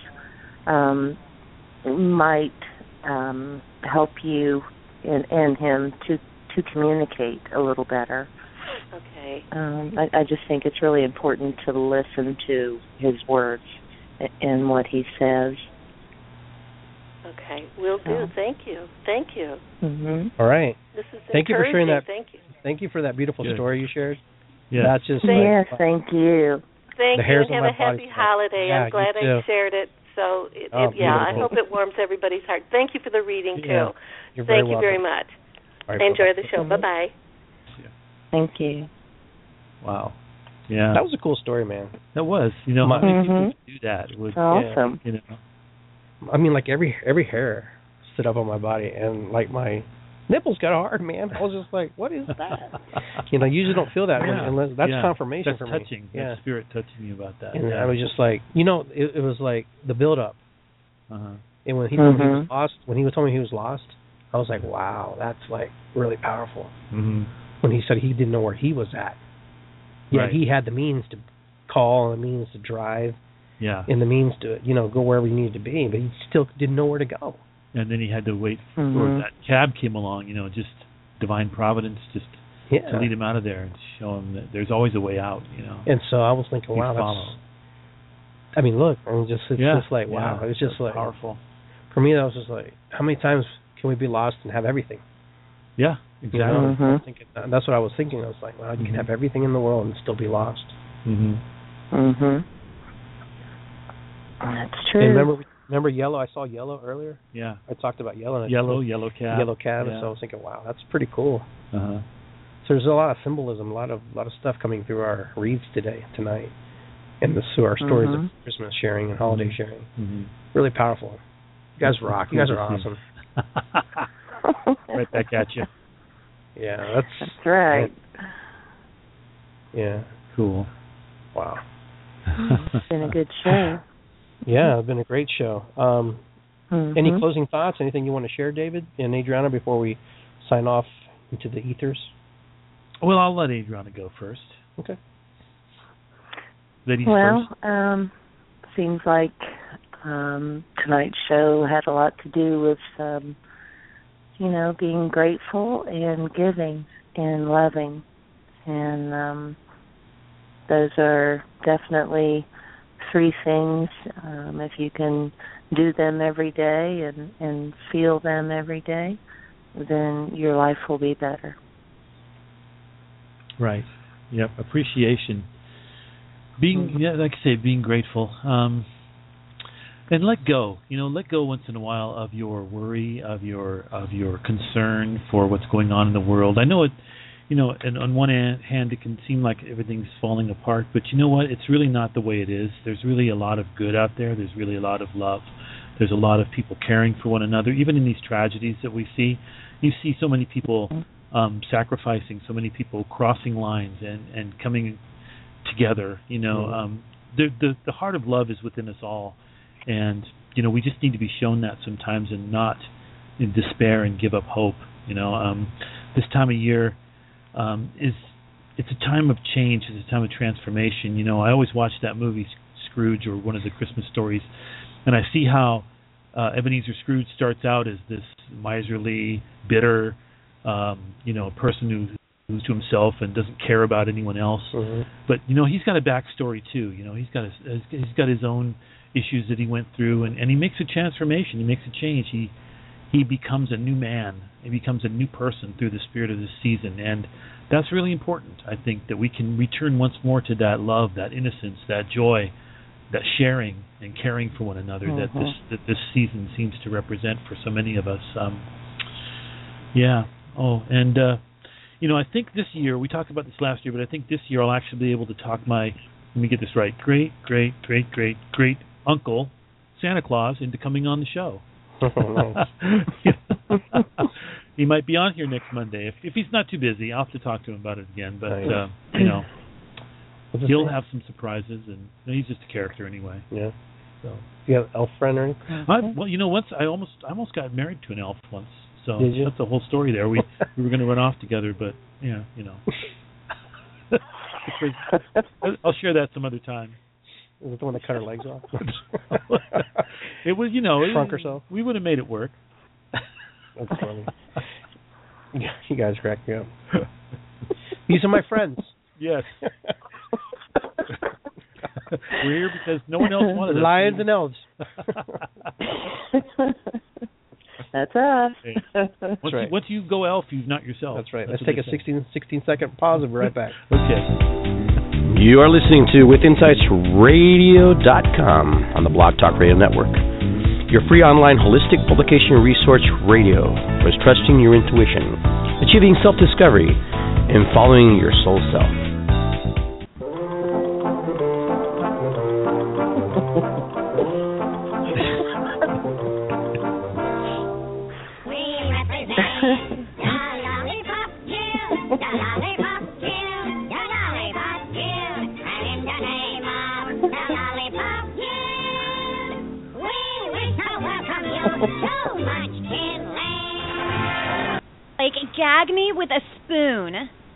might help you and him to communicate a little better. Okay. I just think it's really important to listen to his words and what he says. Okay, will do. Thank you. All right. This is Thank you for sharing that. Thank you. Thank you for that beautiful story you shared. Yeah. That's just yes, thank you. Thank you, and have a body happy holiday. Yeah, I'm glad I shared it. So, I hope it warms everybody's heart. Thank you for the reading, too. Thank you very much. Right, enjoy the show. Bye-bye. Thank you. Wow. Yeah. That was a cool story, man. That was. How many people would do that? Awesome. I mean, like every hair stood up on my body, and like my nipples got hard, man. I was just like, what is that? You usually don't feel that unless that's confirmation for me. That's touching. That's spirit touching you about that. And I was just like, it was like the build up. Uh-huh. And when he told me he was lost, when he told me he was lost, I was like, wow, that's like really powerful. Mm-hmm. When he said he didn't know where he was at. Yeah, he had the means to call and the means to drive. Yeah. And the means to, go wherever he needed to be, but he still didn't know where to go. And then he had to wait for that cab came along, just divine providence just to lead him out of there and show him that there's always a way out, And so I was thinking, wow, it's just like, wow. It was just like powerful. For me, that was just like, how many times can we be lost and have everything? Yeah, exactly. I was thinking, that's what I was thinking. I was like, wow, you can have everything in the world and still be lost. That's true. And remember Yellow? I saw Yellow earlier. Yeah. I talked about Yellow. Yellow cab. Yellow cab. Yeah. So I was thinking, wow, that's pretty cool. Uh-huh. So there's a lot of symbolism, a lot of stuff coming through our reads tonight, and through our stories of Christmas sharing and holiday sharing. Mm-hmm. Really powerful. You guys rock. You guys are awesome. Right back at you. Yeah, that's right. Yeah. Cool. Wow. It's been a good show. Yeah, it's been a great show. Any closing thoughts? Anything you want to share, David and Adriana, before we sign off into the ethers? Well, I'll let Adriana go first. Okay. Ladies first. Seems like tonight's show had a lot to do with, being grateful and giving and loving. And those are definitely 3 things. If you can do them every day and feel them every day, then your life will be better. Right. Yep. Appreciation. Like I say, being grateful. And let go. Let go once in a while of your worry, of your concern for what's going on in the world. I know it. And on one hand, it can seem like everything's falling apart, but you know what? It's really not the way it is. There's really a lot of good out there. There's really a lot of love. There's a lot of people caring for one another. Even in these tragedies that we see, you see so many people sacrificing, so many people crossing lines and coming together. The heart of love is within us all, and we just need to be shown that sometimes, and not in despair and give up hope. This time of year. It's a time of change. It's a time of transformation. I always watch that movie Scrooge, or one of the Christmas stories, and I see how Ebenezer Scrooge starts out as this miserly, bitter, person who's to himself and doesn't care about anyone else. But he's got a backstory too. He's got his own issues that he went through, and he makes a transformation. He makes a change. He becomes a new man. He becomes a new person through the spirit of this season. And that's really important, I think, that we can return once more to that love, that innocence, that joy, that sharing and caring for one another that this season seems to represent for so many of us. I think this year, we talked about this last year, but I think this year I'll actually be able to talk let me get this right, great uncle, Santa Claus, into coming on the show. He might be on here next Monday if he's not too busy. I'll have to talk to him about it again. But he'll have some surprises, and he's just a character anyway. Yeah. So, you have an elf friend or anything? Once I almost got married to an elf once. So did you? That's the whole story there. We were going to run off together, but I'll share that some other time. Is it the one that cut her legs off? It was, shrunk herself. We would have made it work. That's funny. You guys crack me up. These are my friends. Yes. We're here because no one else wanted us. Lions and elves. That's us. Once you go elf, you're not yourself. That's right. Let's take a 16-second pause and be right back. Okay. You are listening to WithinsightsRadio.com on the Blog Talk Radio Network. Your free online holistic publication resource radio was trusting your intuition, achieving self-discovery, and following your soul self. Like, gag me with a spoon.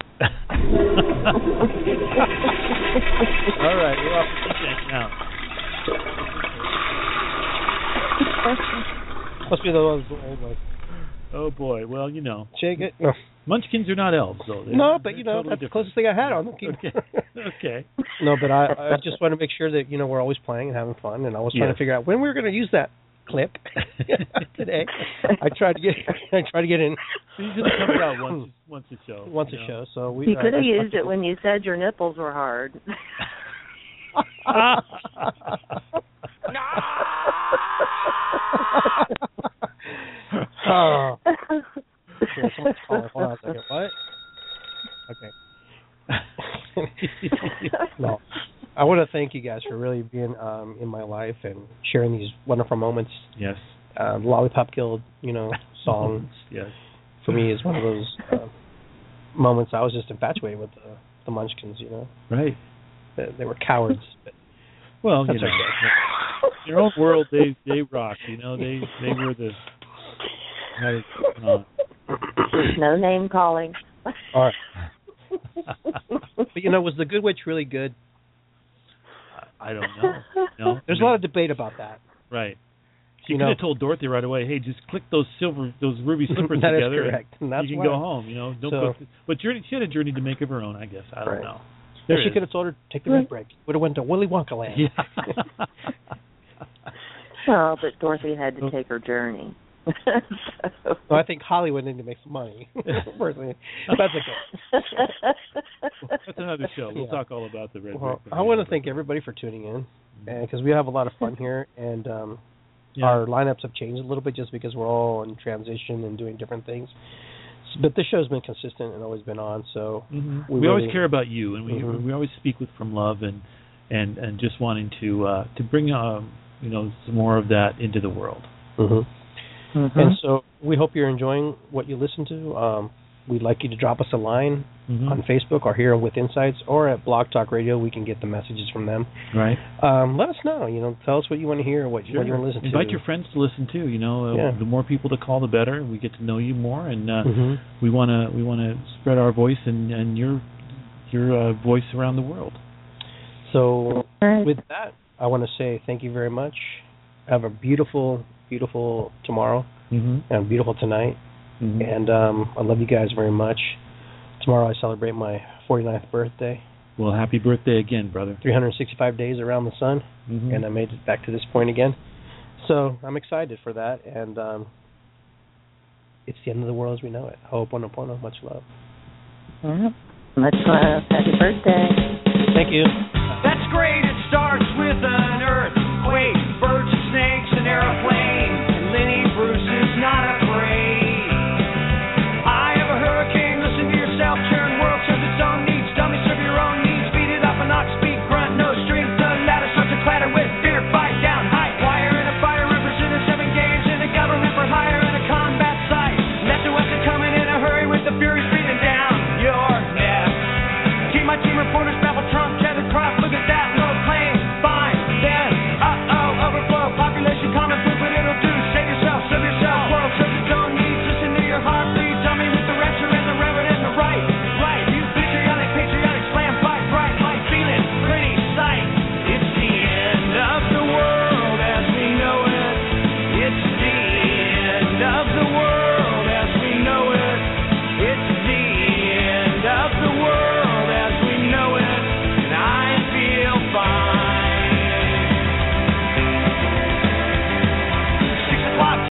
All right, we're off the check now. Must be the old ones. Oh boy, well, you know. Shake it. No. Munchkins are not elves, though. No, but you know, totally that's the different. closest thing I had on them. Okay. No, but I just want to make sure that, you know, we're always playing and having fun, and I was trying to figure out when we were going to use that clip today. I tried to get in. It usually comes out once a show. So we. You could have used it when you said your nipples were hard. Oh. Here, someone's calling. Hold on a second. What? Okay. No. I want to thank you guys for really being in my life and sharing these wonderful moments. Yes. The Lollipop Guild, song. Yes. For me is one of those moments. I was just infatuated with the Munchkins, Right. They were cowards. But well, that's their own world, they rock. They were the. No name calling. All right. But was the Good Witch really good? I don't know. No, there's a lot of debate about that. Right. She could have told Dorothy right away, "Hey, just click those ruby slippers that together, is correct. And that's you can why. go home." But she had a journey to make of her own, I guess. I don't know. She could have told her to take the red break. Would have went to Willy Wonka land. Yeah. Well, but Dorothy had to take her journey. Well, I think Hollywood needed to make some money. Personally, that's okay. That's another show. We'll talk all about the red break. I want to thank everybody for tuning in, because we have a lot of fun here, and our lineups have changed a little bit just because we're all in transition and doing different things. But this show's been consistent and always been on, so we always care about you, and we always speak from love and just wanting to bring some more of that into the world. And so we hope you're enjoying what you listen to. We'd like you to drop us a line on Facebook or here with Insights or at Blog Talk Radio. We can get the messages from them. Right. Let us know. Tell us what you want to hear, what you want to listen to. Invite your friends to listen too. The more people to call, the better. We get to know you more, and we want to spread our voice and your voice around the world. So with that, I want to say thank you very much. Have a beautiful tomorrow and a beautiful tonight. And I love you guys very much. Tomorrow I celebrate my 49th birthday. Well, happy birthday again, brother. 365 days around the sun, and I made it back to this point again. So I'm excited for that, and it's the end of the world as we know it. Ho'oponopono, much love. Much love. Happy birthday. Thank you. That's great. It starts with an earthquake. Birds